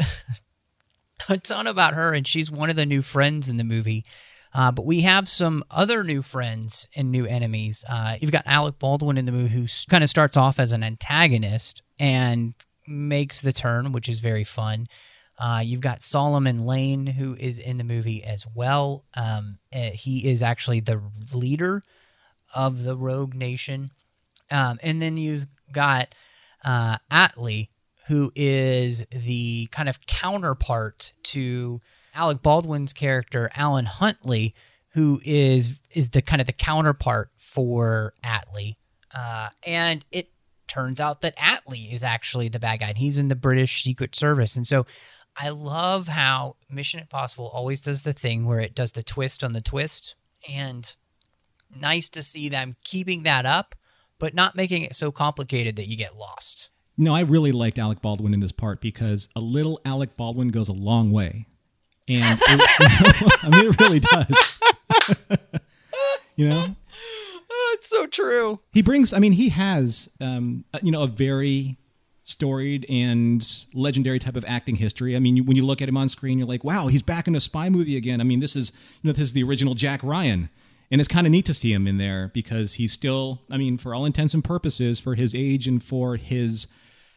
a ton about her, and she's one of the new friends in the movie. Uh, but we have some other new friends and new enemies. Uh, you've got Alec Baldwin in the movie, who kind of starts off as an antagonist and makes the turn, which is very fun. Uh, you've got Solomon Lane, who is in the movie as well. Um, he is actually the leader of the Rogue Nation. Um, and then you've got uh, Atlee, who is the kind of counterpart to Alec Baldwin's character, Alan Huntley, who is is the kind of the counterpart for Atlee. Uh, and it turns out that Atlee is actually the bad guy, and he's in the British Secret Service. And so I love how Mission Impossible always does the thing where it does the twist on the twist, and nice to see them keeping that up, but not making it so complicated that you get lost. No, I really liked Alec Baldwin in this part, because a little Alec Baldwin goes a long way. And it, I mean, it really does. You know? Oh, it's so true. He brings, I mean, he has, um, you know, a very storied and legendary type of acting history. I mean, when you look at him on screen, you're like, wow, he's back in a spy movie again. I mean, this is, you know, this is the original Jack Ryan. And it's kind of neat to see him in there, because he's still, I mean, for all intents and purposes, for his age and for his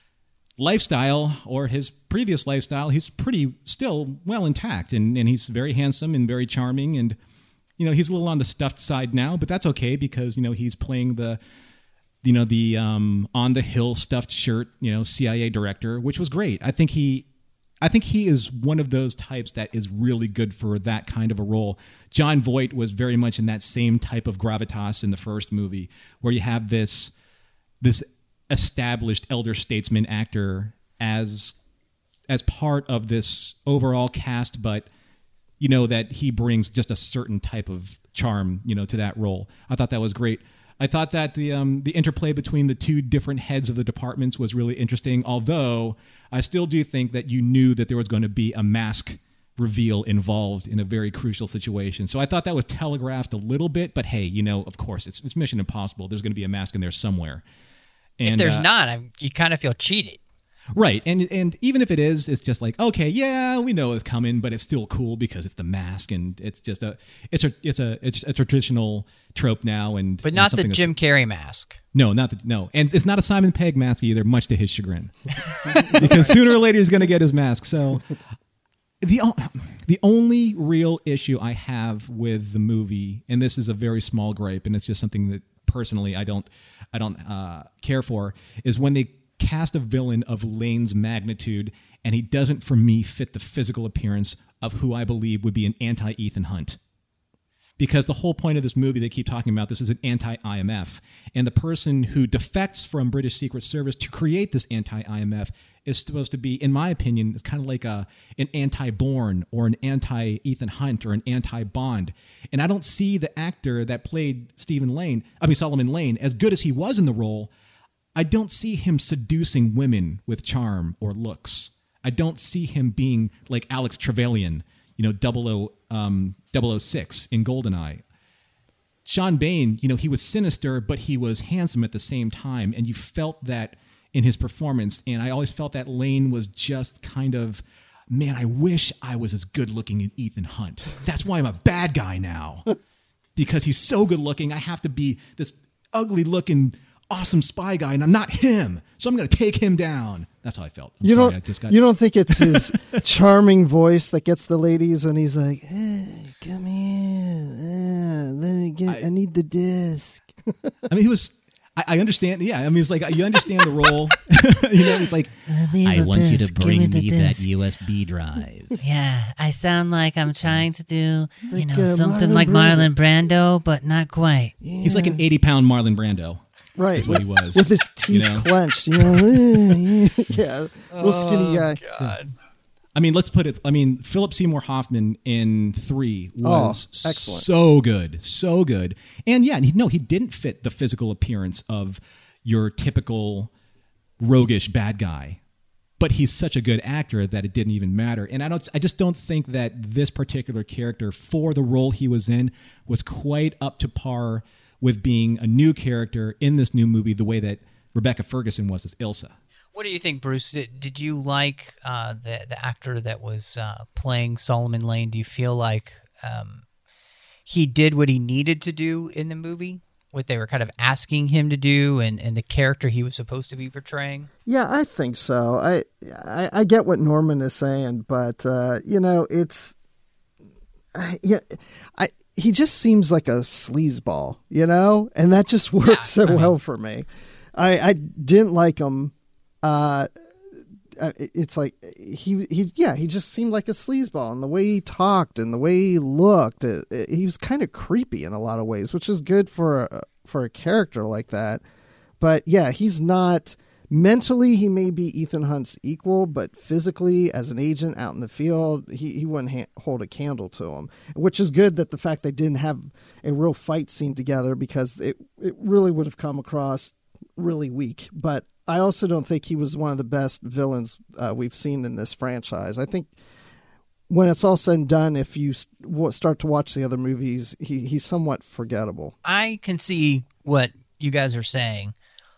lifestyle, or his previous lifestyle, he's pretty still well intact, and, and he's very handsome and very charming, and you know, he's a little on the stuffed side now, but that's okay, because you know, he's playing the you know the um on the hill stuffed shirt, you know, C I A director, which was great. I think he I think he is one of those types that is really good for that kind of a role. John Voight was very much in that same type of gravitas in the first movie, where you have this this established elder statesman actor as as part of this overall cast, but you know that he brings just a certain type of charm, you know, to that role. I thought that was great. I thought that the um, the interplay between the two different heads of the departments was really interesting, although I still do think that you knew that there was going to be a mask reveal involved in a very crucial situation. So I thought that was telegraphed a little bit, but hey, you know, of course, it's, it's Mission Impossible. There's going to be a mask in there somewhere. And, if there's uh, not, I, you kind of feel cheated. Right. And and even if it is, it's just like, okay, yeah, we know it's coming, but it's still cool because it's the mask, and it's just a it's a it's a it's a traditional trope now, and But not and the Jim Carrey mask. No, not the no. And it's not a Simon Pegg mask either, much to his chagrin. Because sooner or later he's going to get his mask. So the the only real issue I have with the movie, and this is a very small gripe, and it's just something that personally I don't I don't uh, care for, is when they cast a villain of Lane's magnitude and he doesn't, for me, fit the physical appearance of who I believe would be an anti-Ethan Hunt. Because the whole point of this movie, they keep talking about this is an anti-I M F. And the person who defects from British Secret Service to create this anti-I M F is supposed to be, in my opinion, it's kind of like a an anti-Bourne or an anti-Ethan Hunt or an anti-Bond. And I don't see the actor that played Stephen Lane, I mean Solomon Lane, as good as he was in the role. I don't see him seducing women with charm or looks. I don't see him being like Alex Trevelyan, you know, double oh, um, double oh six in GoldenEye. Sean Bain, you know, he was sinister, but he was handsome at the same time, and you felt that in his performance, and I always felt that Lane was just kind of, man, I wish I was as good looking as Ethan Hunt. That's why I'm a bad guy now. Because he's so good looking, I have to be this ugly looking, awesome spy guy, and I'm not him. So I'm going to take him down. That's how I felt. I'm you sorry, don't. I just got... You don't think it's his charming voice that gets the ladies when he's like, hey, "Come here, uh, let me get. I, I need the disc." I mean, he was. I, I understand. Yeah, I mean, it's like you understand the role. You know, it's like I want disc. you to bring me, me that disc. U S B drive. Yeah, I sound like I'm trying to do, Like, you know, uh, something Marlon like Brando. Marlon Brando, but not quite. Yeah. he's like an eighty pound Marlon Brando. Right, Is what he was. with his teeth you know? clenched. You know, yeah, real skinny guy. God. I mean, let's put it. I mean, Philip Seymour Hoffman in Three was Oh, excellent. so good, so good. And yeah, he, no, he didn't fit the physical appearance of your typical roguish bad guy. But he's such a good actor that it didn't even matter. And I don't. I just don't think that this particular character, for the role he was in, was quite up to par with being a new character in this new movie, the way that Rebecca Ferguson was as Ilsa. What do you think, Bruce? Did, did you like uh, the the actor that was uh, playing Solomon Lane? Do you feel like um, he did what he needed to do in the movie? What they were kind of asking him to do, and, and the character he was supposed to be portraying? Yeah, I think so. I I, I get what Norman is saying, but uh, you know, it's I, yeah, I he just seems like a sleazeball, you know, and that just works Yeah, so I mean- well for me. I I didn't like him. Uh, it's like he he yeah he just seemed like a sleazeball, and the way he talked and the way he looked, it, it, he was kind of creepy in a lot of ways, which is good for a, for a character like that. But yeah, he's not mentally. He may be Ethan Hunt's equal, but physically, as an agent out in the field, he he wouldn't ha- hold a candle to him. Which is good that the fact they didn't have a real fight scene together, because it it really would have come across really weak. But I also don't think he was one of the best villains uh, we've seen in this franchise. I think when it's all said and done, if you st- start to watch the other movies, he, he's somewhat forgettable. I can see what you guys are saying.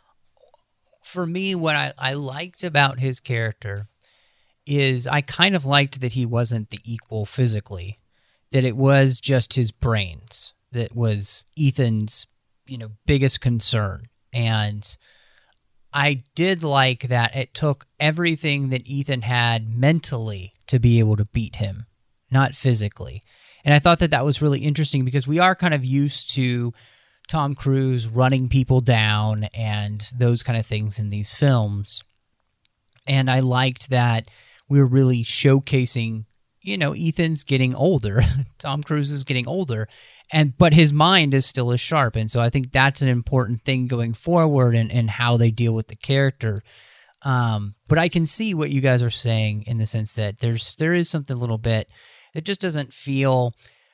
For me, what I, I liked about his character is I kind of liked that he wasn't the equal physically, that it was just his brains that was Ethan's, you know, biggest concern. And I did like that it took everything that Ethan had mentally to be able to beat him, not physically. And I thought that that was really interesting, because we are kind of used to Tom Cruise running people down and those kind of things in these films. And I liked that we were really showcasing, you know, Ethan's getting older. Tom Cruise is getting older, and but his mind is still as sharp. And so I think that's an important thing going forward, and, and how they deal with the character. Um, but I can see what you guys are saying in the sense that there's there is something a little bit that just doesn't feel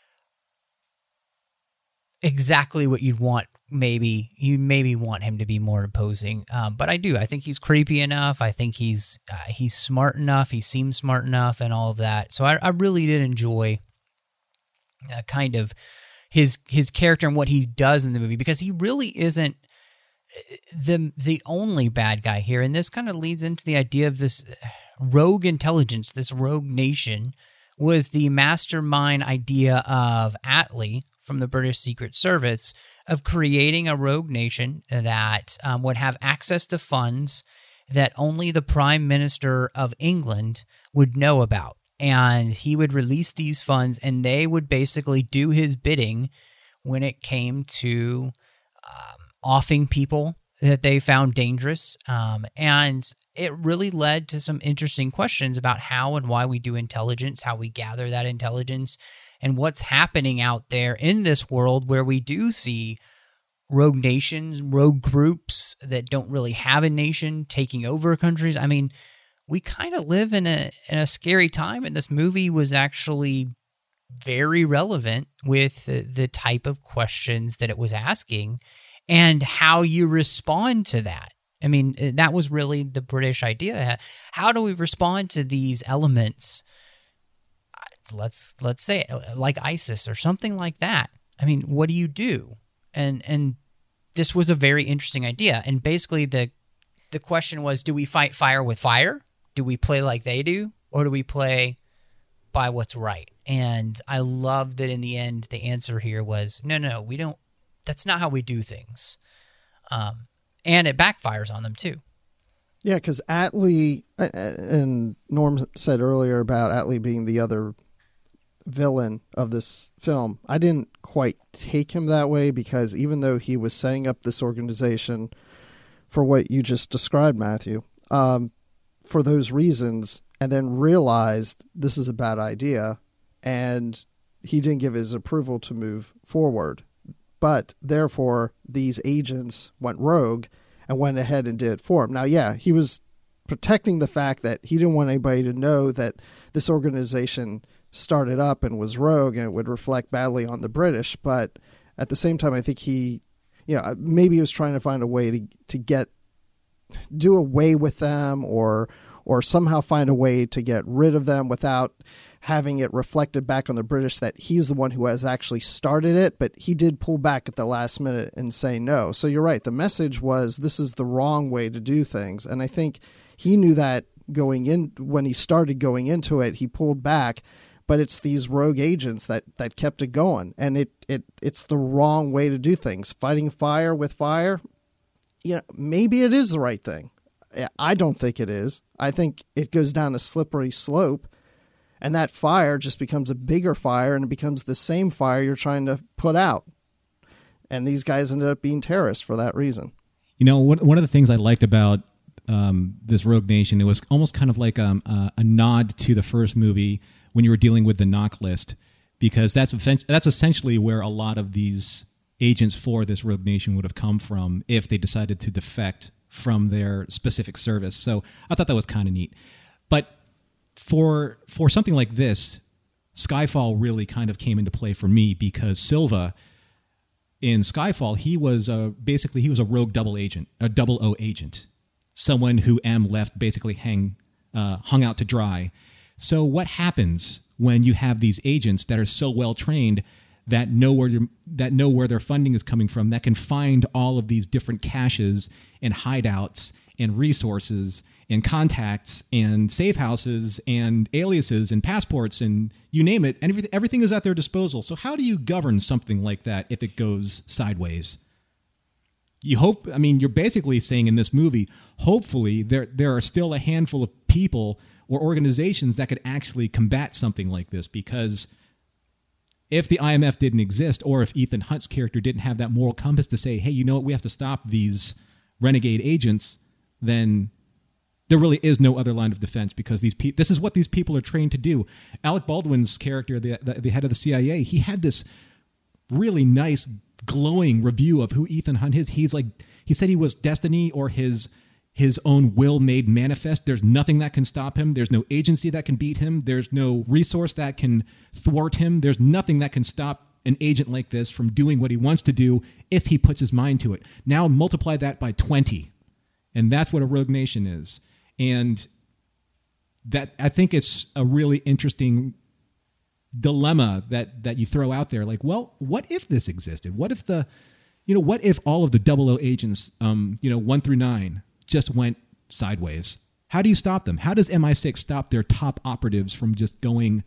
exactly what you'd want. Maybe you maybe want him to be more imposing, um, but I do. I think he's creepy enough. I think he's uh, he's smart enough. He seems smart enough, and all of that. So I, I really did enjoy uh, kind of his his character and what he does in the movie, because he really isn't the the only bad guy here. And this kind of leads into the idea of this rogue intelligence, this rogue nation, was the mastermind idea of Attlee from the British Secret Service of creating a rogue nation that um, would have access to funds that only the Prime Minister of England would know about. And he would release these funds, and they would basically do his bidding when it came to um, offing people that they found dangerous. Um, and it really led to some interesting questions about how and why we do intelligence, how we gather that intelligence, and what's happening out there in this world where we do see rogue nations, rogue groups that don't really have a nation taking over countries. I mean, we kind of live in a in a scary time, and this movie was actually very relevant with the, the type of questions that it was asking and how you respond to that. I mean, that was really the British idea. How do we respond to these elements? Let's let's say it, like ISIS or something like that. I mean, what do you do? And and this was a very interesting idea. And basically, the the question was, do we fight fire with fire? Do we play like they do? Or do we play by what's right? And I love that in the end, the answer here was, no, no, we don't. That's not how we do things. Um, and it backfires on them too. Yeah, because Atlee, and Norm said earlier about Atlee being the other villain of this film. I didn't quite take him that way, because even though he was setting up this organization for what you just described, Matthew, um, for those reasons, and then realized this is a bad idea, and he didn't give his approval to move forward. But therefore, these agents went rogue and went ahead and did it for him. Now, yeah, he was protecting the fact that he didn't want anybody to know that this organization started up and was rogue, and it would reflect badly on the British. But at the same time, I think he, you know, maybe he was trying to find a way to to get do away with them, or or somehow find a way to get rid of them without having it reflected back on the British that he's the one who has actually started it. But he did pull back at the last minute and say no. So you're right. The message was, this is the wrong way to do things. And I think he knew that going in, when he started going into it, he pulled back. But it's these rogue agents that, that kept it going. And it, it it's the wrong way to do things. Fighting fire with fire, you know, maybe it is the right thing. I don't think it is. I think it goes down a slippery slope, and that fire just becomes a bigger fire, and it becomes the same fire you're trying to put out. And these guys ended up being terrorists for that reason. You know, what, one of the things I liked about um, this Rogue Nation, it was almost kind of like um, uh, a nod to the first movie when you were dealing with the knock list, because that's that's essentially where a lot of these agents for this Rogue Nation would have come from if they decided to defect from their specific service. So I thought that was kind of neat. But for for something like this, Skyfall really kind of came into play for me, because Silva in Skyfall, he was a, basically he was a rogue double agent, a double O agent, someone who M left basically hang uh, hung out to dry. So what happens when you have these agents that are so well trained that know where that know where their funding is coming from, that can find all of these different caches and hideouts and resources and contacts and safe houses and aliases and passports and you name it, and everything, everything is at their disposal. So how do you govern something like that if it goes sideways? You hope, I mean, you're basically saying in this movie, hopefully there there are still a handful of people or organizations that could actually combat something like this, because if the I M F didn't exist, or if Ethan Hunt's character didn't have that moral compass to say, hey, you know what, we have to stop these renegade agents, then there really is no other line of defense, because these pe- this is what these people are trained to do. Alec Baldwin's character, the, the, the head of the C I A, he had this really nice, glowing review of who Ethan Hunt is. He's like, he said he was destiny, or his his own will made manifest. There's nothing that can stop him. There's no agency that can beat him. There's no resource that can thwart him. There's nothing that can stop an agent like this from doing what he wants to do if he puts his mind to it. Now multiply that by twenty. And that's what a Rogue Nation is. And that, I think it's a really interesting dilemma that, that you throw out there. Like, well, what if this existed? What if the, you know, what if all of the double O agents, um, you know, one through nine just went sideways? How do you stop them? How does M I six stop their top operatives from just going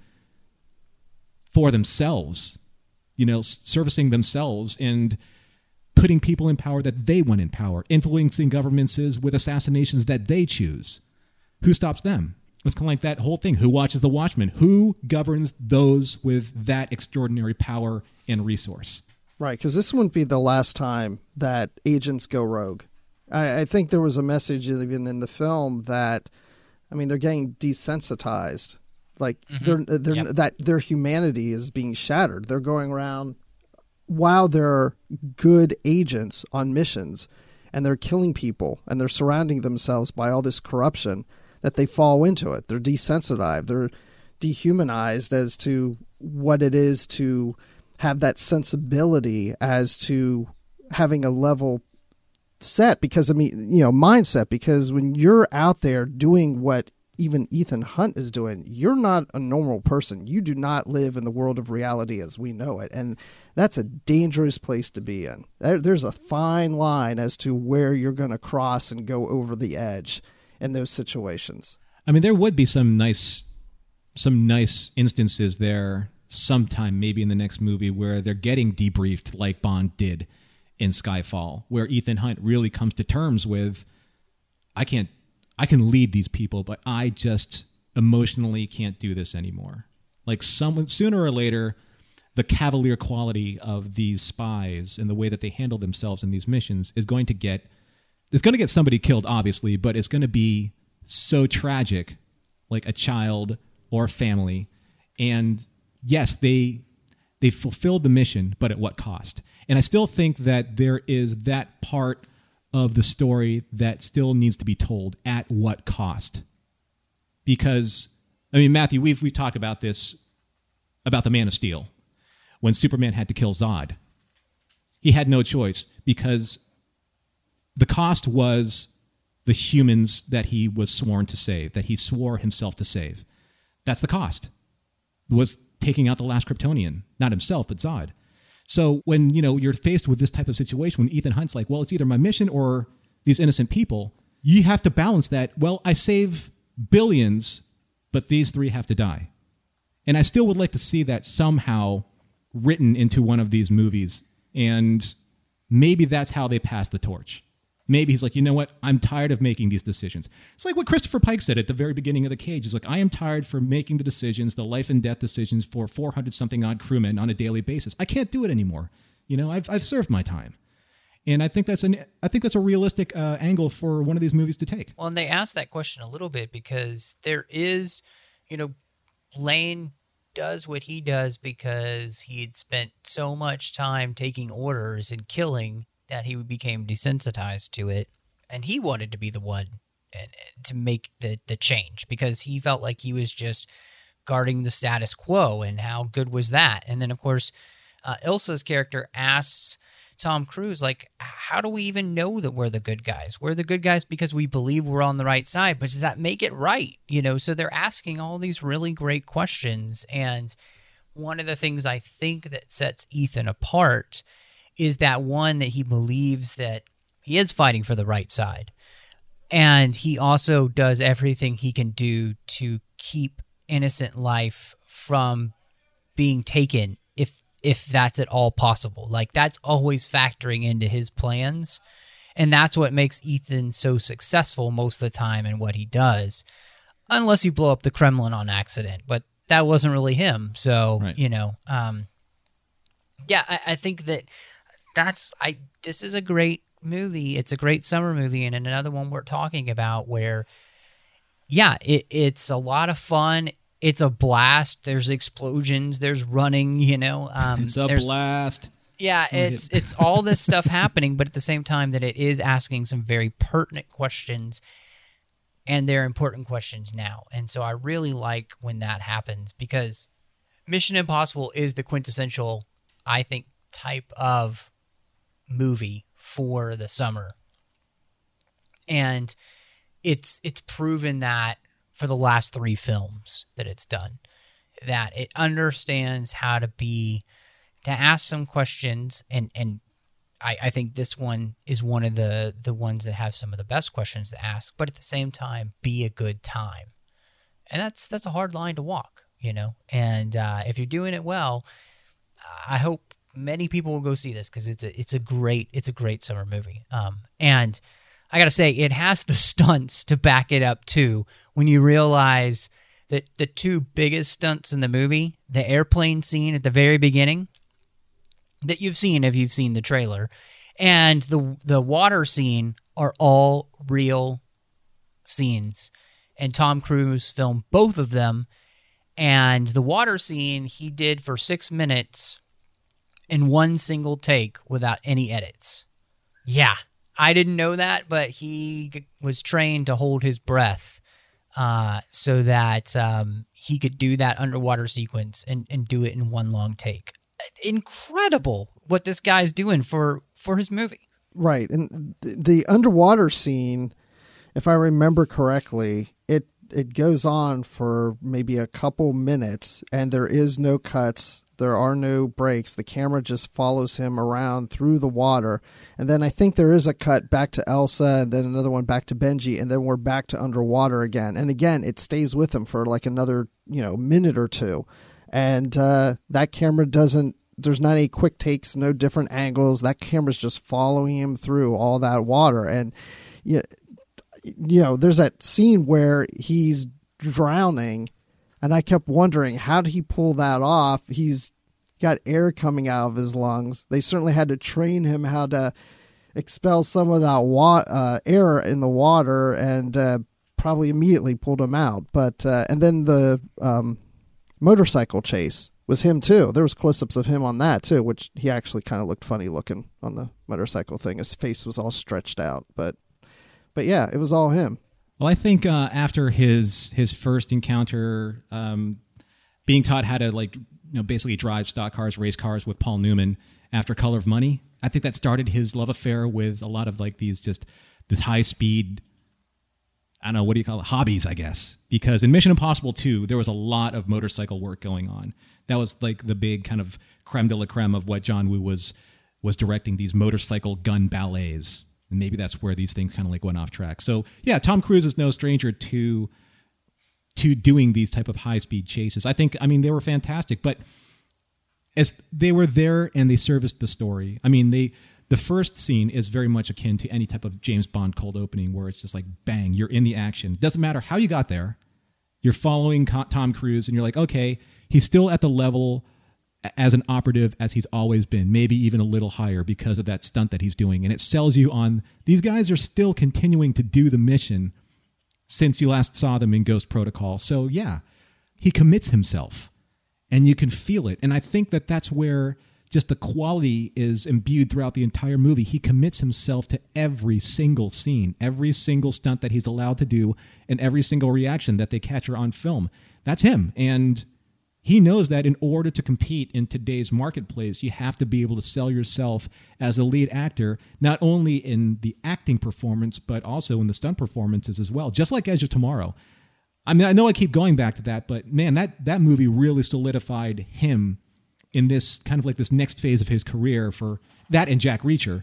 for themselves, you know, servicing themselves and putting people in power that they want in power, influencing governments with assassinations that they choose? Who stops them? It's kind of like that whole thing. Who watches the Watchmen? Who governs those with that extraordinary power and resource? Right, because this wouldn't be the last time that agents go rogue. I, I think there was a message even in the film that, I mean, they're getting desensitized. Like mm-hmm. they're, they're, yep. that their humanity is being shattered. They're going around while they're good agents on missions, and they're killing people, and they're surrounding themselves by all this corruption, that they fall into it. They're desensitized. They're dehumanized as to what it is to have that sensibility as to having a level set, because I mean, you know, mindset, because when you're out there doing what even Ethan Hunt is doing, you're not a normal person. You do not live in the world of reality as we know it. And that's a dangerous place to be in. There, there's a fine line as to where you're going to cross and go over the edge in those situations. I mean, there would be some nice, some nice instances there sometime, maybe in the next movie, where they're getting debriefed like Bond did in Skyfall, where Ethan Hunt really comes to terms with, I can't, I can lead these people, but I just emotionally can't do this anymore. Like someone, sooner or later, the cavalier quality of these spies and the way that they handle themselves in these missions is going to get, it's going to get somebody killed, obviously, but it's going to be so tragic, like a child or a family. And yes, they they fulfilled the mission, but at what cost? And I still think that there is that part of the story that still needs to be told. At what cost? Because, I mean, Matthew, we've we've talked about this, about the Man of Steel, when Superman had to kill Zod. He had no choice because the cost was the humans that he was sworn to save, that he swore himself to save. That's the cost, was taking out the last Kryptonian. Not himself, but Zod. So when, you know, you're faced with this type of situation, when Ethan Hunt's like, well, it's either my mission or these innocent people, you have to balance that. Well, I save billions, but these three have to die. And I still would like to see that somehow written into one of these movies. And maybe that's how they pass the torch. Maybe he's like, you know what? I'm tired of making these decisions. It's like what Christopher Pike said at the very beginning of The Cage. He's like, I am tired for making the decisions, the life and death decisions for four hundred something odd crewmen on a daily basis. I can't do it anymore. You know, I've I've served my time. And I think that's an I think that's a realistic uh, angle for one of these movies to take. Well, and they asked that question a little bit because there is, you know, Lane does what he does because he had spent so much time taking orders and killing that he became desensitized to it, and he wanted to be the one and, and to make the, the change because he felt like he was just guarding the status quo, and how good was that? And then, of course, uh, Ilsa's character asks Tom Cruise, like, how do we even know that we're the good guys? We're the good guys because we believe we're on the right side, but does that make it right? You know, so they're asking all these really great questions, and one of the things I think that sets Ethan apart is that one that he believes that he is fighting for the right side. And he also does everything he can do to keep innocent life from being taken if if that's at all possible. Like, that's always factoring into his plans. And that's what makes Ethan so successful most of the time in what he does. Unless you blow up the Kremlin on accident. But that wasn't really him. So, right. you know, um, yeah, I, I think that That's I. This is a great movie. It's a great summer movie, and another one we're talking about where, yeah, it, it's a lot of fun. It's a blast. There's explosions. There's running. You know, um, it's a blast. Yeah, it's it's all this stuff happening, but at the same time that it is asking some very pertinent questions, and they're important questions now. And so I really like when that happens because Mission Impossible is the quintessential, I think, type of movie for the summer, and it's it's proven that for the last three films that it's done, that it understands how to be to ask some questions, and and I, I think this one is one of the the ones that have some of the best questions to ask, but at the same time be a good time, and that's that's a hard line to walk, you know. And uh, if you're doing it well, I hope many people will go see this because it's a it's a great it's a great summer movie. Um, and I gotta say, it has the stunts to back it up too. When you realize that the two biggest stunts in the movie, the airplane scene at the very beginning, that you've seen if you've seen the trailer, and the the water scene are all real scenes. And Tom Cruise filmed both of them. And the water scene he did for six minutes in one single take without any edits. Yeah, I didn't know that, but he g- was trained to hold his breath uh, so that um, he could do that underwater sequence and, and do it in one long take. Incredible what this guy's doing for, for his movie. Right, and th- the underwater scene, if I remember correctly, it it goes on for maybe a couple minutes, and there is no cuts. There are no breaks. The camera just follows him around through the water. And then I think there is a cut back to Elsa, and then another one back to Benji, and then we're back to underwater again. And again, it stays with him for like another, you know, minute or two. And uh, that camera doesn't, there's not any quick takes, no different angles. That camera's just following him through all that water. And, you you know, there's that scene where he's drowning, and I kept wondering, how did he pull that off? He's got air coming out of his lungs. They certainly had to train him how to expel some of that wa- uh, air in the water, and uh, probably immediately pulled him out. But uh, and then the um, motorcycle chase was him too. There was close-ups of him on that too, which he actually kind of looked funny looking on the motorcycle thing. His face was all stretched out, but but yeah, it was all him. Well, I think uh, after his his first encounter, um, being taught how to like you know basically drive stock cars, race cars with Paul Newman after Color of Money, I think that started his love affair with a lot of like these just this high speed. I don't know, what do you call it? Hobbies, I guess. Because in Mission Impossible two, there was a lot of motorcycle work going on. That was like the big kind of creme de la creme of what John Woo was was directing, these motorcycle gun ballets. And maybe that's where these things kind of like went off track. So yeah, Tom Cruise is no stranger to to doing these type of high speed chases. I think, I mean, they were fantastic, but as they were there and they serviced the story. I mean, they the first scene is very much akin to any type of James Bond cold opening, where it's just like bang, you're in the action. Doesn't matter how you got there. You're following Tom Cruise, and you're like, okay, he's still at the level as an operative as he's always been, maybe even a little higher because of that stunt that he's doing. And it sells you on these guys are still continuing to do the mission since you last saw them in Ghost Protocol. So yeah, he commits himself, and you can feel it. And I think that that's where just the quality is imbued throughout the entire movie. He commits himself to every single scene, every single stunt that he's allowed to do, and every single reaction that they capture on film. That's him. And he knows that in order to compete in today's marketplace, you have to be able to sell yourself as a lead actor, not only in the acting performance, but also in the stunt performances as well, just like Edge of Tomorrow. I mean, I know I keep going back to that, but man, that, that movie really solidified him in this kind of like this next phase of his career, for that and Jack Reacher,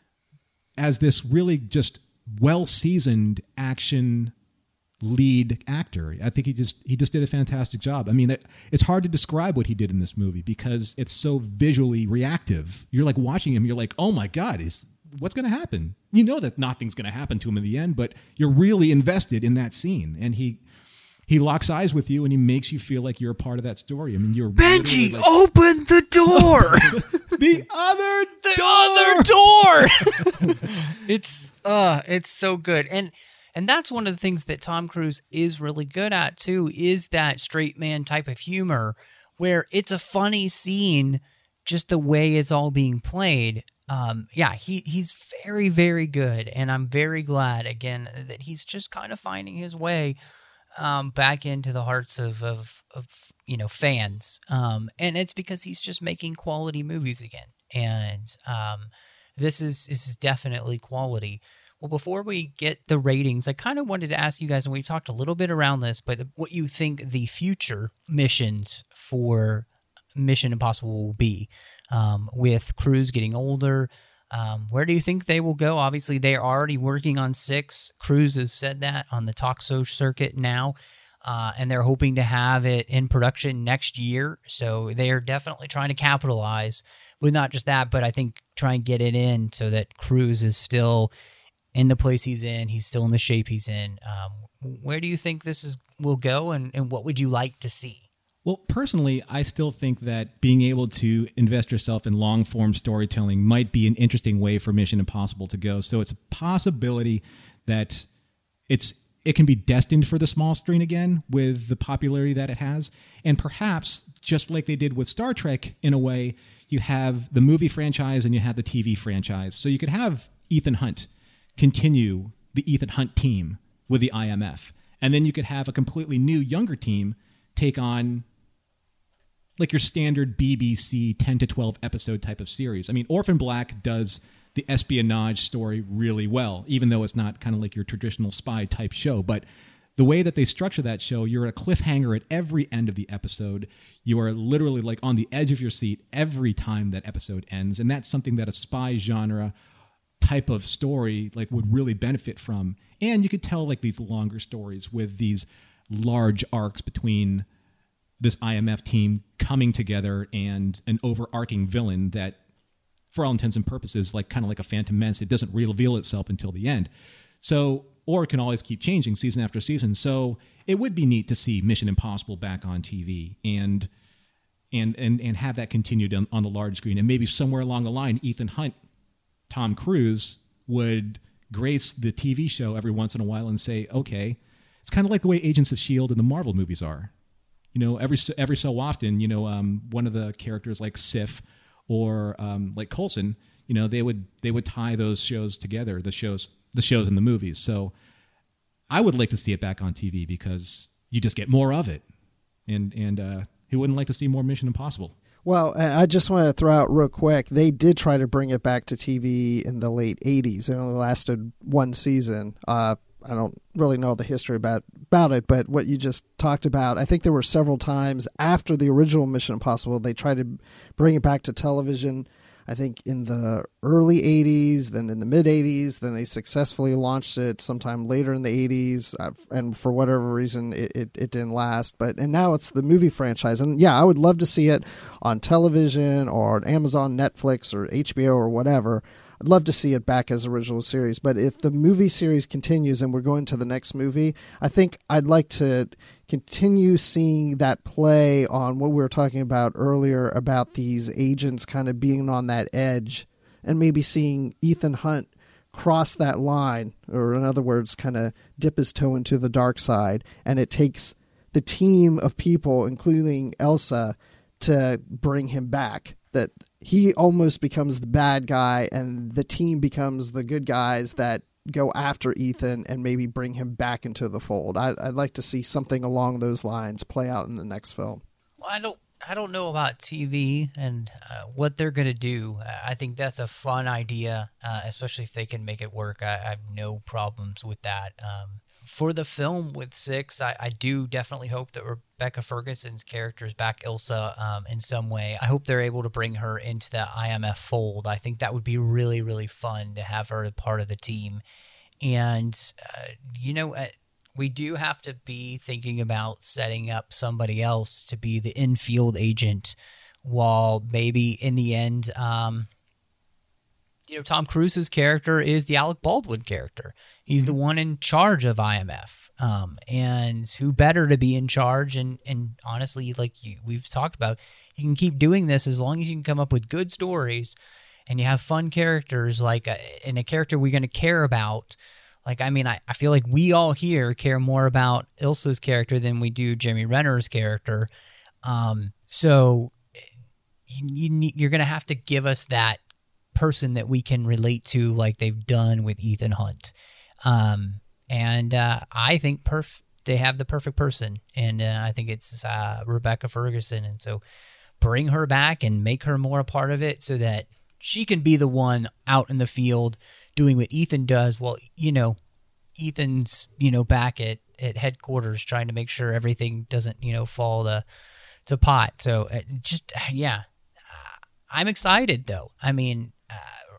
as this really just well-seasoned action lead actor. I think he just he just did a fantastic job. I mean, it's hard to describe what he did in this movie because it's so visually reactive. You're like watching him, you're like, oh my God, is what's going to happen? You know that nothing's going to happen to him in the end, but you're really invested in that scene, and he he locks eyes with you, and he makes you feel like you're a part of that story. I mean, you're Benji, like, open the door. the other the other door. it's uh, it's so good, and. And that's one of the things that Tom Cruise is really good at, too, is that straight man type of humor where it's a funny scene, just the way it's all being played. Um, yeah, he he's very, very good. And I'm very glad, again, that he's just kind of finding his way um, back into the hearts of, of, of you know, fans. Um, and it's because he's just making quality movies again. And um, this is this is definitely quality. Well, before we get the ratings, I kind of wanted to ask you guys, and we've talked a little bit around this, but what you think the future missions for Mission Impossible will be um, with Cruise getting older. Um, where do you think they will go? Obviously, they are already working on six. Cruise has said that on the talk show circuit now, uh, and they're hoping to have it in production next year. So they are definitely trying to capitalize with not just that, but I think try and get it in so that Cruise is still in the place he's in, he's still in the shape he's in. Um, where do you think this is will go, and, and what would you like to see? Well, personally, I still think that being able to invest yourself in long-form storytelling might be an interesting way for Mission Impossible to go. So it's a possibility that it's it can be destined for the small screen again with the popularity that it has. And perhaps, just like they did with Star Trek, in a way, you have the movie franchise and you have the T V franchise. So you could have Ethan Hunt continue the Ethan Hunt team with the I M F. And then you could have a completely new, younger team take on like your standard B B C ten to twelve episode type of series. I mean, Orphan Black does the espionage story really well, even though it's not kind of like your traditional spy type show. But the way that they structure that show, you're at a cliffhanger at every end of the episode. You are literally like on the edge of your seat every time that episode ends. And that's something that a spy genre type of story like would really benefit from. And you could tell like these longer stories with these large arcs between this I M F team coming together and an overarching villain that, for all intents and purposes, like kind of like a Phantom Menace, it doesn't reveal itself until the end. So, or it can always keep changing season after season. So it would be neat to see Mission Impossible back on T V and and and and have that continued on, on the large screen. And maybe somewhere along the line, Ethan Hunt, Tom Cruise would grace the T V show every once in a while and say, okay, it's kind of like the way Agents of S H I E L D and the Marvel movies are. You know, every every so often, you know, um, one of the characters like Sif or um, like Coulson, you know, they would they would tie those shows together, the shows the shows and the movies. So I would like to see it back on T V because you just get more of it. And and uh, who wouldn't like to see more Mission Impossible? Well, I just want to throw out real quick, they did try to bring it back to T V in the late eighties. It only lasted one season. Uh, I don't really know the history about, about it, but what you just talked about, I think there were several times after the original Mission Impossible, they tried to bring it back to television. I think in the early eighties, then in the mid-eighties, then they successfully launched it sometime later in the eighties, uh, and for whatever reason, it, it, it didn't last. But and now it's the movie franchise, and yeah, I would love to see it on television or on Amazon, Netflix, or H B O or whatever. I'd love to see it back as original series. But if the movie series continues and we're going to the next movie, I think I'd like to continue seeing that play on what we were talking about earlier about these agents kind of being on that edge and maybe seeing Ethan Hunt cross that line, or in other words, kind of dip his toe into the dark side. And it takes the team of people, including Elsa, to bring him back. That he almost becomes the bad guy and the team becomes the good guys that go after Ethan and maybe bring him back into the fold. I, I'd like to see something along those lines play out in the next film. Well, I don't, I don't know about T V and uh, what they're going to do. I think that's a fun idea, uh, especially if they can make it work. I, I have no problems with that. Um, for the film with Six, I, I do definitely hope that Rebecca Ferguson's character is back Ilsa um, in some way. I hope they're able to bring her into the I M F fold. I think that would be really, really fun to have her as part of the team. And, uh, you know, uh, we do have to be thinking about setting up somebody else to be the infield agent while maybe in the end, um, you know, Tom Cruise's character is the Alec Baldwin character. He's the one in charge of I M F. Um, and who better to be in charge? And, and honestly, like you, we've talked about, you can keep doing this as long as you can come up with good stories and you have fun characters, like a, and a character we're going to care about. Like, I mean, I, I feel like we all here care more about Ilsa's character than we do Jeremy Renner's character. Um, so you, you need, you're going to have to give us that person that we can relate to, like they've done with Ethan Hunt. Um, and uh, I think perf- they have the perfect person, and uh, I think it's uh, Rebecca Ferguson. And so bring her back and make her more a part of it so that she can be the one out in the field doing what Ethan does. Well, you know, Ethan's, you know, back at, at headquarters trying to make sure everything doesn't, you know, fall to, to pot. So uh, just, yeah, I'm excited though. I mean, uh,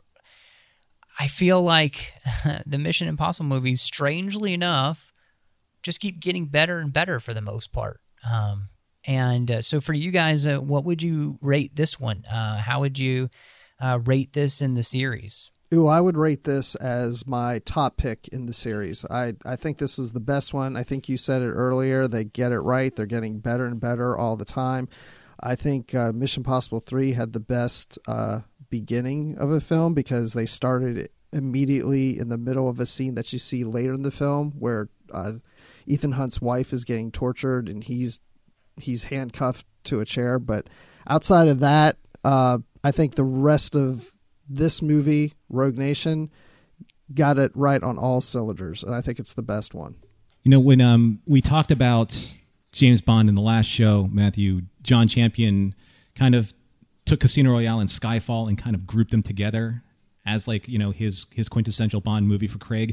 I feel like the Mission Impossible movies, strangely enough, just keep getting better and better for the most part. Um, and uh, so for you guys, uh, what would you rate this one? Uh, how would you uh, rate this in the series? Ooh, I would rate this as my top pick in the series. I, I think this was the best one. I think you said it earlier. They get it right. They're getting better and better all the time. I think uh, Mission Impossible three had the best uh, beginning of a film because they started immediately in the middle of a scene that you see later in the film where uh, Ethan Hunt's wife is getting tortured and he's he's handcuffed to a chair. But outside of that, uh, I think the rest of this movie, Rogue Nation, got it right on all cylinders, and I think it's the best one. You know, when um, we talked about James Bond in the last show, Matthew, John Champion kind of took Casino Royale and Skyfall and kind of grouped them together as like, you know, his his quintessential Bond movie for Craig.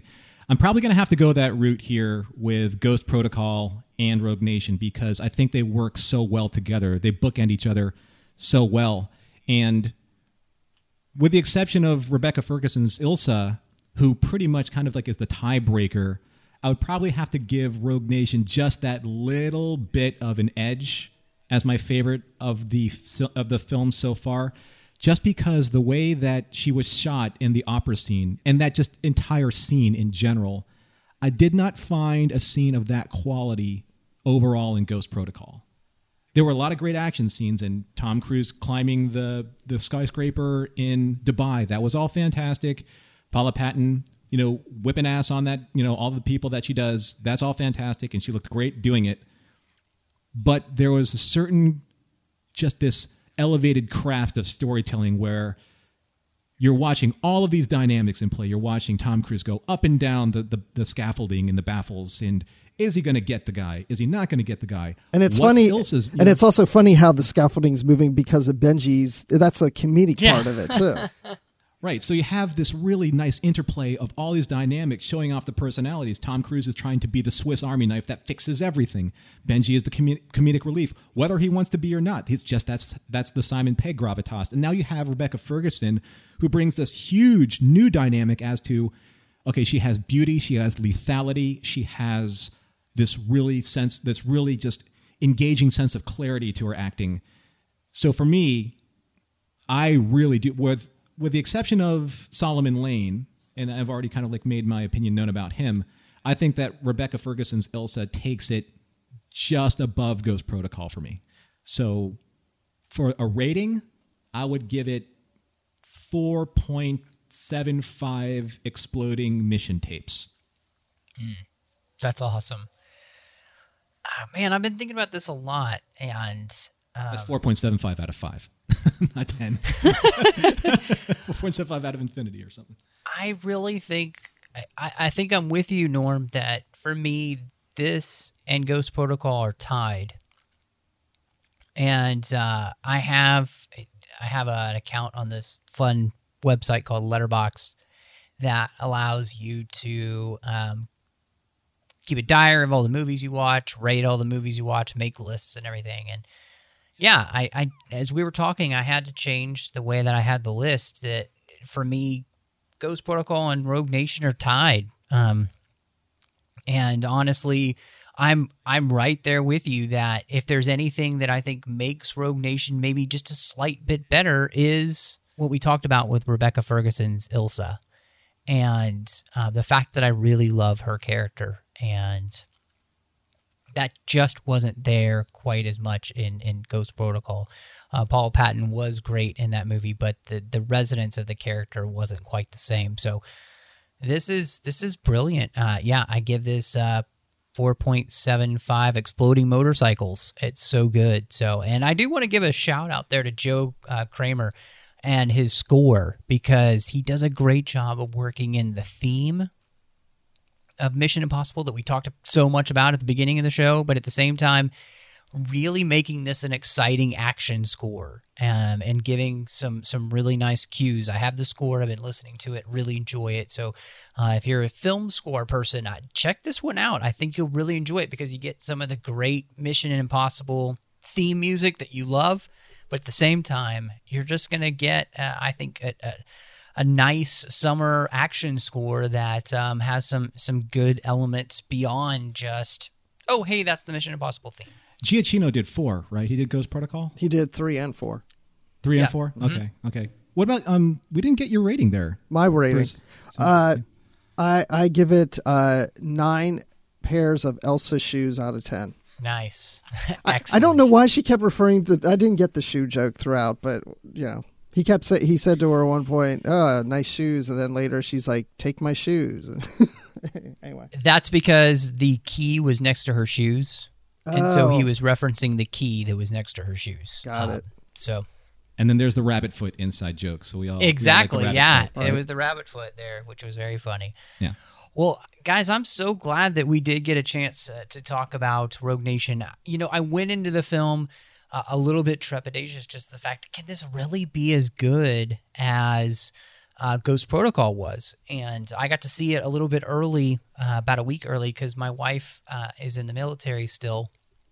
I'm probably going to have to go that route here with Ghost Protocol and Rogue Nation because I think they work so well together. They bookend each other so well. And with the exception of Rebecca Ferguson's Ilsa, who pretty much kind of like is the tiebreaker, I would probably have to give Rogue Nation just that little bit of an edge as my favorite of the of the film so far, just because the way that she was shot in the opera scene and that just entire scene in general, I did not find a scene of that quality overall in Ghost Protocol. There were a lot of great action scenes, and Tom Cruise climbing the, the skyscraper in Dubai. That was all fantastic. Paula Patton, you know, whipping ass on that, you know, all the people that she does. That's all fantastic, and she looked great doing it. But there was a certain, just this elevated craft of storytelling where you're watching all of these dynamics in play. You're watching Tom Cruise go up and down the, the, the scaffolding and the baffles, and is he going to get the guy? Is he not going to get the guy? And it's What's funny, Ilsa's, and know, it's also funny how the scaffolding is moving because of Benji's. That's a comedic Yeah. part of it too. right. So you have this really nice interplay of all these dynamics showing off the personalities. Tom Cruise is trying to be the Swiss Army knife that fixes everything. Benji is the com- comedic relief, whether he wants to be or not. It's just that's that's the Simon Pegg gravitas. And now you have Rebecca Ferguson, who brings this huge new dynamic as to, okay, she has beauty, she has lethality, she has this really sense, this really just engaging sense of clarity to her acting. So for me, I really do, with with the exception of Solomon Lane, and I've already kind of like made my opinion known about him, I think that Rebecca Ferguson's Ilsa takes it just above Ghost Protocol for me. So for a rating, I would give it four point seven five exploding mission tapes. That's awesome. Ah, man, I've been thinking about this a lot, and um, That's four point seven five out of five, not ten. four point seven five out of infinity or something. I really think I, I think I'm with you, Norm, that for me this and Ghost Protocol are tied. And uh, I have I have a, an account on this fun website called Letterboxd that allows you to um, keep a diary of all the movies you watch, rate all the movies you watch, make lists and everything. And yeah, I, I as we were talking, I had to change the way that I had the list. That for me, Ghost Protocol and Rogue Nation are tied. Um, and honestly, I'm I'm right there with you that if there's anything that I think makes Rogue Nation maybe just a slight bit better is what we talked about with Rebecca Ferguson's Ilsa. And uh, the fact that I really love her character, and that just wasn't there quite as much in, in Ghost Protocol. Uh, Paul Patton was great in that movie, but the, the resonance of the character wasn't quite the same. So this is this is brilliant. Uh, yeah, I give this uh, four point seven five exploding motorcycles. It's so good. So, and I do want to give a shout out there to Joe uh, Kramer and his score, because he does a great job of working in the theme of Mission Impossible that we talked so much about at the beginning of the show, but at the same time, really making this an exciting action score, um, and giving some some really nice cues. I have the score. I've been listening to it, really enjoy it. So uh, if you're a film score person, uh, check this one out. I think you'll really enjoy it because you get some of the great Mission Impossible theme music that you love, but at the same time, you're just going to get, uh, I think, a, a, a nice summer action score that um, has some, some good elements beyond just, oh, hey, that's the Mission Impossible theme. Giacchino did four, right? He did Ghost Protocol? He did three and four. Three Yeah. and four? Mhm. Okay, okay. What about, um? we didn't get your rating there. My rating. Bruce. Uh, I I give it uh, nine pairs of Elsa shoes out of ten. Nice. I, Excellent. I don't know why she kept referring to. I didn't get the shoe joke throughout, but you know, he kept say, he said to her at one point, "Oh, nice shoes," and then later she's like, "Take my shoes." Anyway, That's because the key was next to her shoes, and so he Oh. was referencing the key that was next to her shoes. Got Um, it. So And then there's the rabbit foot inside joke. So we all we all like the exactly, rabbit yeah, foot. Right. it was the rabbit foot there, which was very funny. Yeah. Well, guys, I'm so glad that we did get a chance uh, to talk about Rogue Nation. You know, I went into the film uh, a little bit trepidatious, just the fact, can this really be as good as uh, Ghost Protocol was. And I got to see it a little bit early, uh, about a week early, because my wife uh, is in the military still.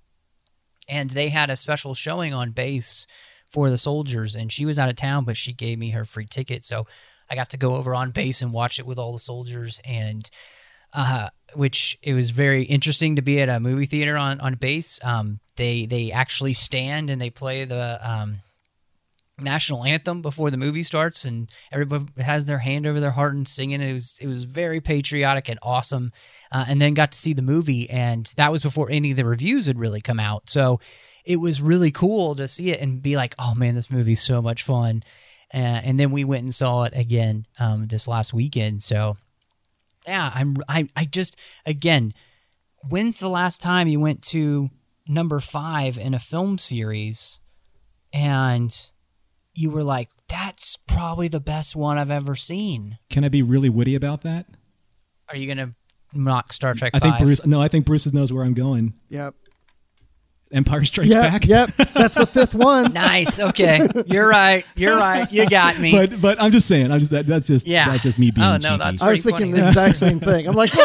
And they had a special showing on base for the soldiers, and she was out of town, but she gave me her free ticket. So I got to go over on base and watch it with all the soldiers, and uh, which it was very interesting to be at a movie theater on, on base. Um, they they actually stand and they play the um, national anthem before the movie starts, and everybody has their hand over their heart and singing. It was it was very patriotic and awesome. Uh, and then got to see the movie, and that was before any of the reviews had really come out. So it was really cool to see it and be like, oh man, this movie's so much fun. Uh, and then we went and saw it again um, this last weekend. So yeah, I'm I I just again, when's the last time you went to number five in a film series and you were like, that's probably the best one I've ever seen? Can I be really witty about that? Are you gonna mock Star Trek I think five? Bruce. No, I think Bruce knows where I'm going. Yep. Empire Strikes Yep. Back. Yep. That's the fifth one. Nice. Okay, you're right. You're right. You got me. But but I'm just saying. I'm just that, that's just Yeah. that's just me being Oh, no, cheeky. that's- I was pretty thinking funny. the exact same thing. I'm like, well,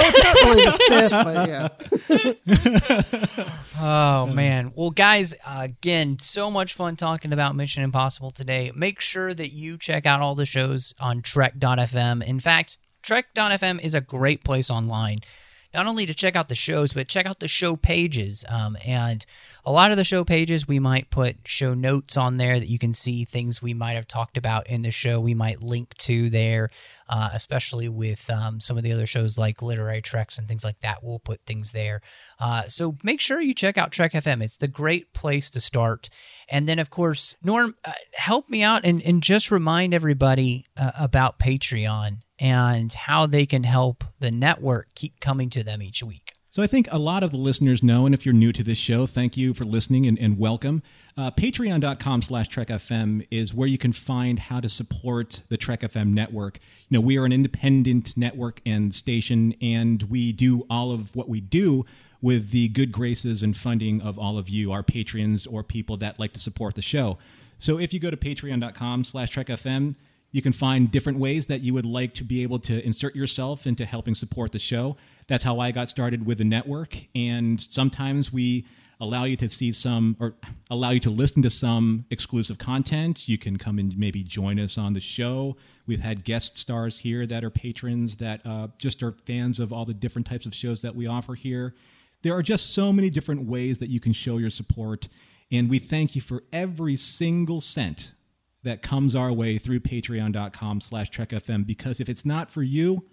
it's not really the fifth, but yeah. Oh, man. Well, guys, uh, again, so much fun talking about Mission Impossible today. Make sure that you check out all the shows on Trek dot f m. In fact, Trek dot f m is a great place online, not only to check out the shows, but check out the show pages. Um, and a lot of the show pages, we might put show notes on there that you can see things we might have talked about in the show. We might link to there, uh, especially with um, some of the other shows like Literary Treks and things like that. We'll put things there. Uh, so make sure you check out Trek F M. It's the great place to start. And then, of course, Norm, uh, help me out and, and just remind everybody uh, about Patreon and how they can help the network keep coming to them each week. So I think a lot of the listeners know, and if you're new to this show, thank you for listening and, and welcome. Uh, Patreon.com slash Trek FM is where you can find how to support the Trek F M network. You know, we are an independent network and station, and we do all of what we do with the good graces and funding of all of you, our patrons or people that like to support the show. So if you go to Patreon.com slash Trek FM, you can find different ways that you would like to be able to insert yourself into helping support the show. That's how I got started with the network. And sometimes we allow you to see some, or allow you to listen to some exclusive content. You can come and maybe join us on the show. We've had guest stars here that are patrons that uh, just are fans of all the different types of shows that we offer here. There are just so many different ways that you can show your support. And we thank you for every single cent that comes our way through patreon.com slash Trek FM, because if it's not for you,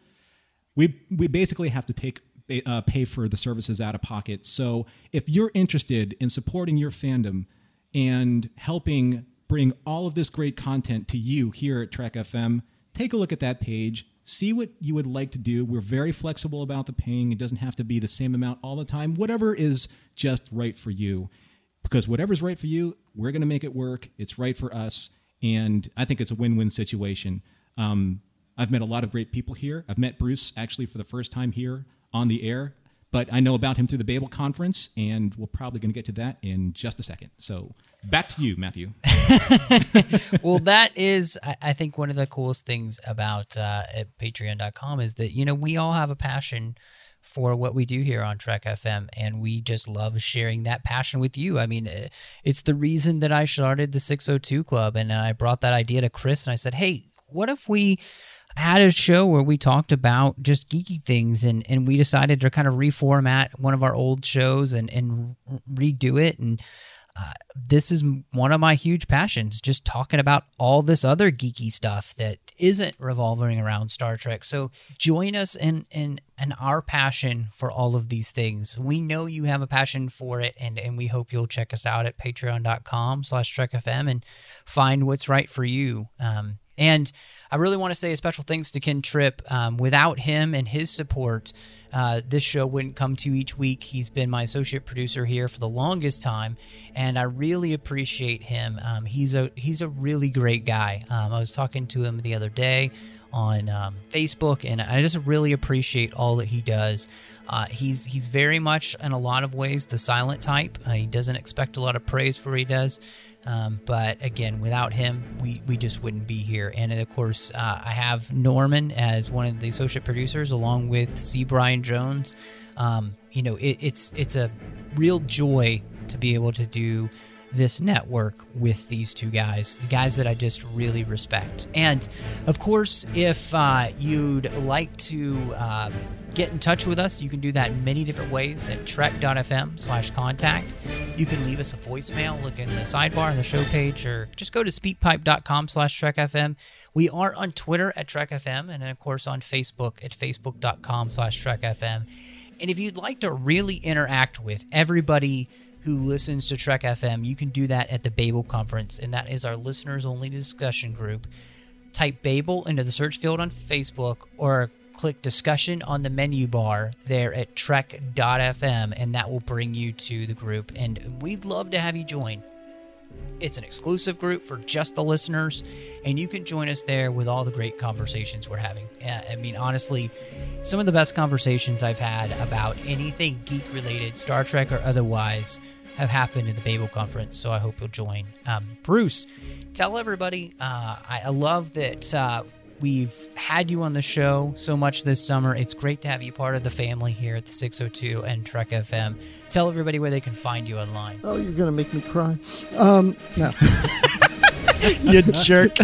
we we basically have to take uh, pay for the services out of pocket. So if you're interested in supporting your fandom and helping bring all of this great content to you here at Trek F M, take a look at that page, see what you would like to do. We're very flexible about the paying. It doesn't have to be the same amount all the time. Whatever is just right for you, because whatever's right for you, we're going to make it work. It's right for us. And I think it's a win-win situation. Um, I've met a lot of great people here. I've met Bruce actually for the first time here on the air, but I know about him through the Babel Conference, and we're probably going to get to that in just a second. So back to you, Matthew. Well, that is, I I think, one of the coolest things about uh, at patreon dot com is that, you know, we all have a passion for what we do here on Trek F M, and we just love sharing that passion with you. I mean, uh, it's the reason that I started the six oh two Club, and I brought that idea to Chris, and I said, hey, what if we had a show where we talked about just geeky things, and, and we decided to kind of reformat one of our old shows and, and redo it, and uh, this is one of my huge passions, just talking about all this other geeky stuff that isn't revolving around Star Trek. So join us in, in, in our passion for all of these things. We know you have a passion for it, and, and we hope you'll check us out at patreon.com slash Trek FM and find what's right for you. Um, and I really want to say a special thanks to Ken Tripp. Um, without him and his support, uh, this show wouldn't come to you each week. He's been my associate producer here for the longest time, and I really appreciate him. Um, he's a he's a really great guy. Um, I was talking to him the other day on um, Facebook, and I just really appreciate all that he does. Uh, he's he's very much, in a lot of ways, the silent type. Uh, he doesn't expect a lot of praise for what he does. Um, but again, without him, we, we just wouldn't be here. And of course, uh, I have Norman as one of the associate producers, along with C. Brian Jones. Um, you know, it, it's it's a real joy to be able to do this network with these two guys, the guys that I just really respect. And of course, if uh, you'd like to uh, get in touch with us, you can do that in many different ways at trek.fm slash contact. You can leave us a voicemail, look in the sidebar on the show page, or just go to speakpipe.com slash trekfm. We are on Twitter at trekfm, and of course on Facebook at facebook.com slash trekfm. And if you'd like to really interact with everybody who listens to Trek F M, you can do that at the Babel Conference, and that is our listeners-only discussion group. Type Babel into the search field on Facebook, or click discussion on the menu bar there at trek dot f m, and that will bring you to the group, and we'd love to have you join. It's an exclusive group for just the listeners, and you can join us there with all the great conversations we're having. I mean, honestly, some of the best conversations I've had about anything geek-related, Star Trek or otherwise, have happened in the Babel Conference, so I hope you'll join. Um, Bruce, tell everybody, uh, I, I love that uh, we've had you on the show so much this summer. It's great to have you part of the family here at the six oh two and Trek F M. Tell everybody where they can find you online. Oh, you're going to make me cry. Um, no. You jerk.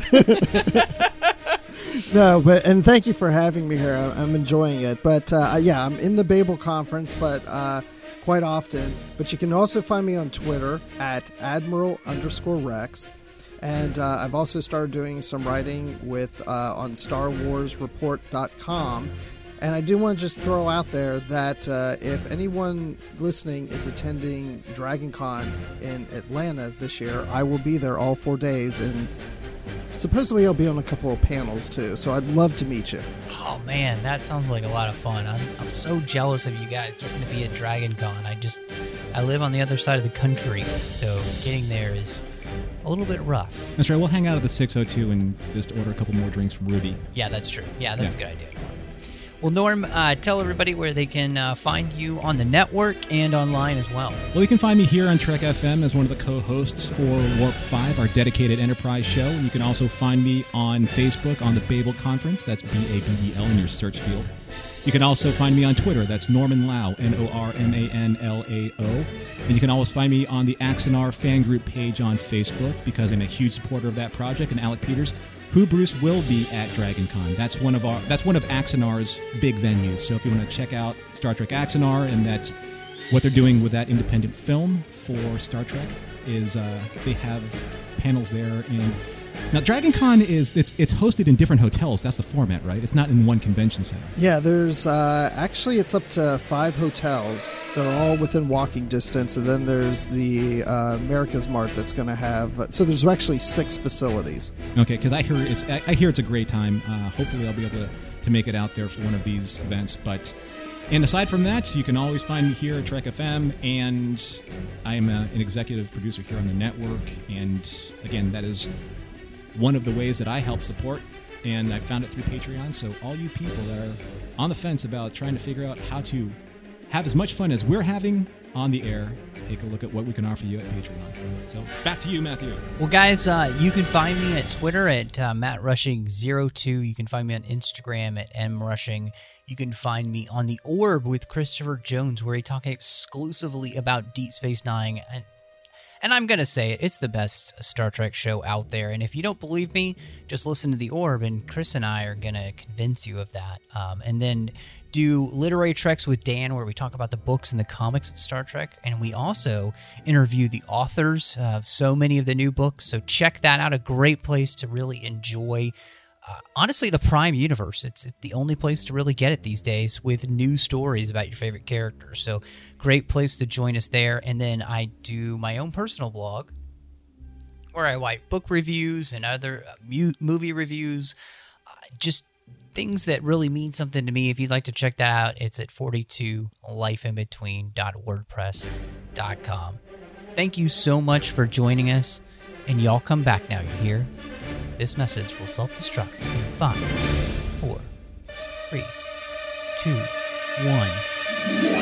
No, but and thank you for having me here. I'm enjoying it. But uh, yeah, I'm in the Babel Conference, but uh, quite often. But you can also find me on Twitter at Admiral underscore Rex. And uh, I've also started doing some writing with uh, on Star Wars Report dot com. And I do want to just throw out there that uh, if anyone listening is attending Dragon Con in Atlanta this year, I will be there all four days. And supposedly I'll be on a couple of panels too. So I'd love to meet you. Oh, man, that sounds like a lot of fun. I'm, I'm so jealous of you guys getting to be at Dragon Con. I just, I live on the other side of the country, so getting there is a little bit rough. That's right. We'll hang out at the six oh two and just order a couple more drinks from Ruby. Yeah, that's true. Yeah, that's Yeah. a good idea. Well, Norm, uh, tell everybody where they can uh, find you on the network and online as well. Well, you can find me here on Trek F M as one of the co-hosts for Warp five, our dedicated Enterprise show. And you can also find me on Facebook on the Babel Conference. That's B A B E L in your search field. You can also find me on Twitter. That's Norman Lau, N O R M A N L A O. And you can always find me on the Axanar fan group page on Facebook, because I'm a huge supporter of that project. And Alec Peters, who Bruce will be at Dragon Con. That's one of our that's one of Axanar's big venues. So if you want to check out Star Trek Axanar, and that's what they're doing with that independent film for Star Trek, is uh, they have panels there. And now Dragon Con is it's it's hosted in different hotels. That's the format, right? It's not in one convention center. Yeah, there's uh, actually it's up to five hotels. They're all within walking distance, and then there's the uh, America's Mart that's going to have. So there's actually six facilities. Okay, because I hear it's I I hear it's a great time. Uh, hopefully, I'll be able to, to make it out there for one of these events. But and aside from that, you can always find me here at Trek F M, and I am a, an executive producer here on the network. And again, that is one of the ways that I help support, and I found it through Patreon. So all you people that are on the fence about trying to figure out how to have as much fun as we're having on the air, take a look at what we can offer you at Patreon. So back to you, Matthew. Well, guys, uh, you can find me at Twitter at uh, Matt Rushing zero two. You can find me on Instagram at M Rushing. You can find me on The Orb with Christopher Jones, where he talks exclusively about Deep Space Nine. And And I'm going to say it, it's the best Star Trek show out there. And if you don't believe me, just listen to The Orb, and Chris and I are going to convince you of that. Um, and then do Literary Treks with Dan, where we talk about the books and the comics of Star Trek. And we also interview the authors of so many of the new books. So check that out. A great place to really enjoy Uh, honestly, the Prime Universe. It's the only place to really get it these days, with new stories about your favorite characters. So great place to join us there. And then I do my own personal blog, where I write book reviews and other uh, mu- movie reviews, uh, just things that really mean something to me. If you'd like to check that out, it's at forty-two life in between dot wordpress dot com. Thank you so much for joining us, and y'all come back now, you hear? This message will self-destruct in five, four, three, two, one.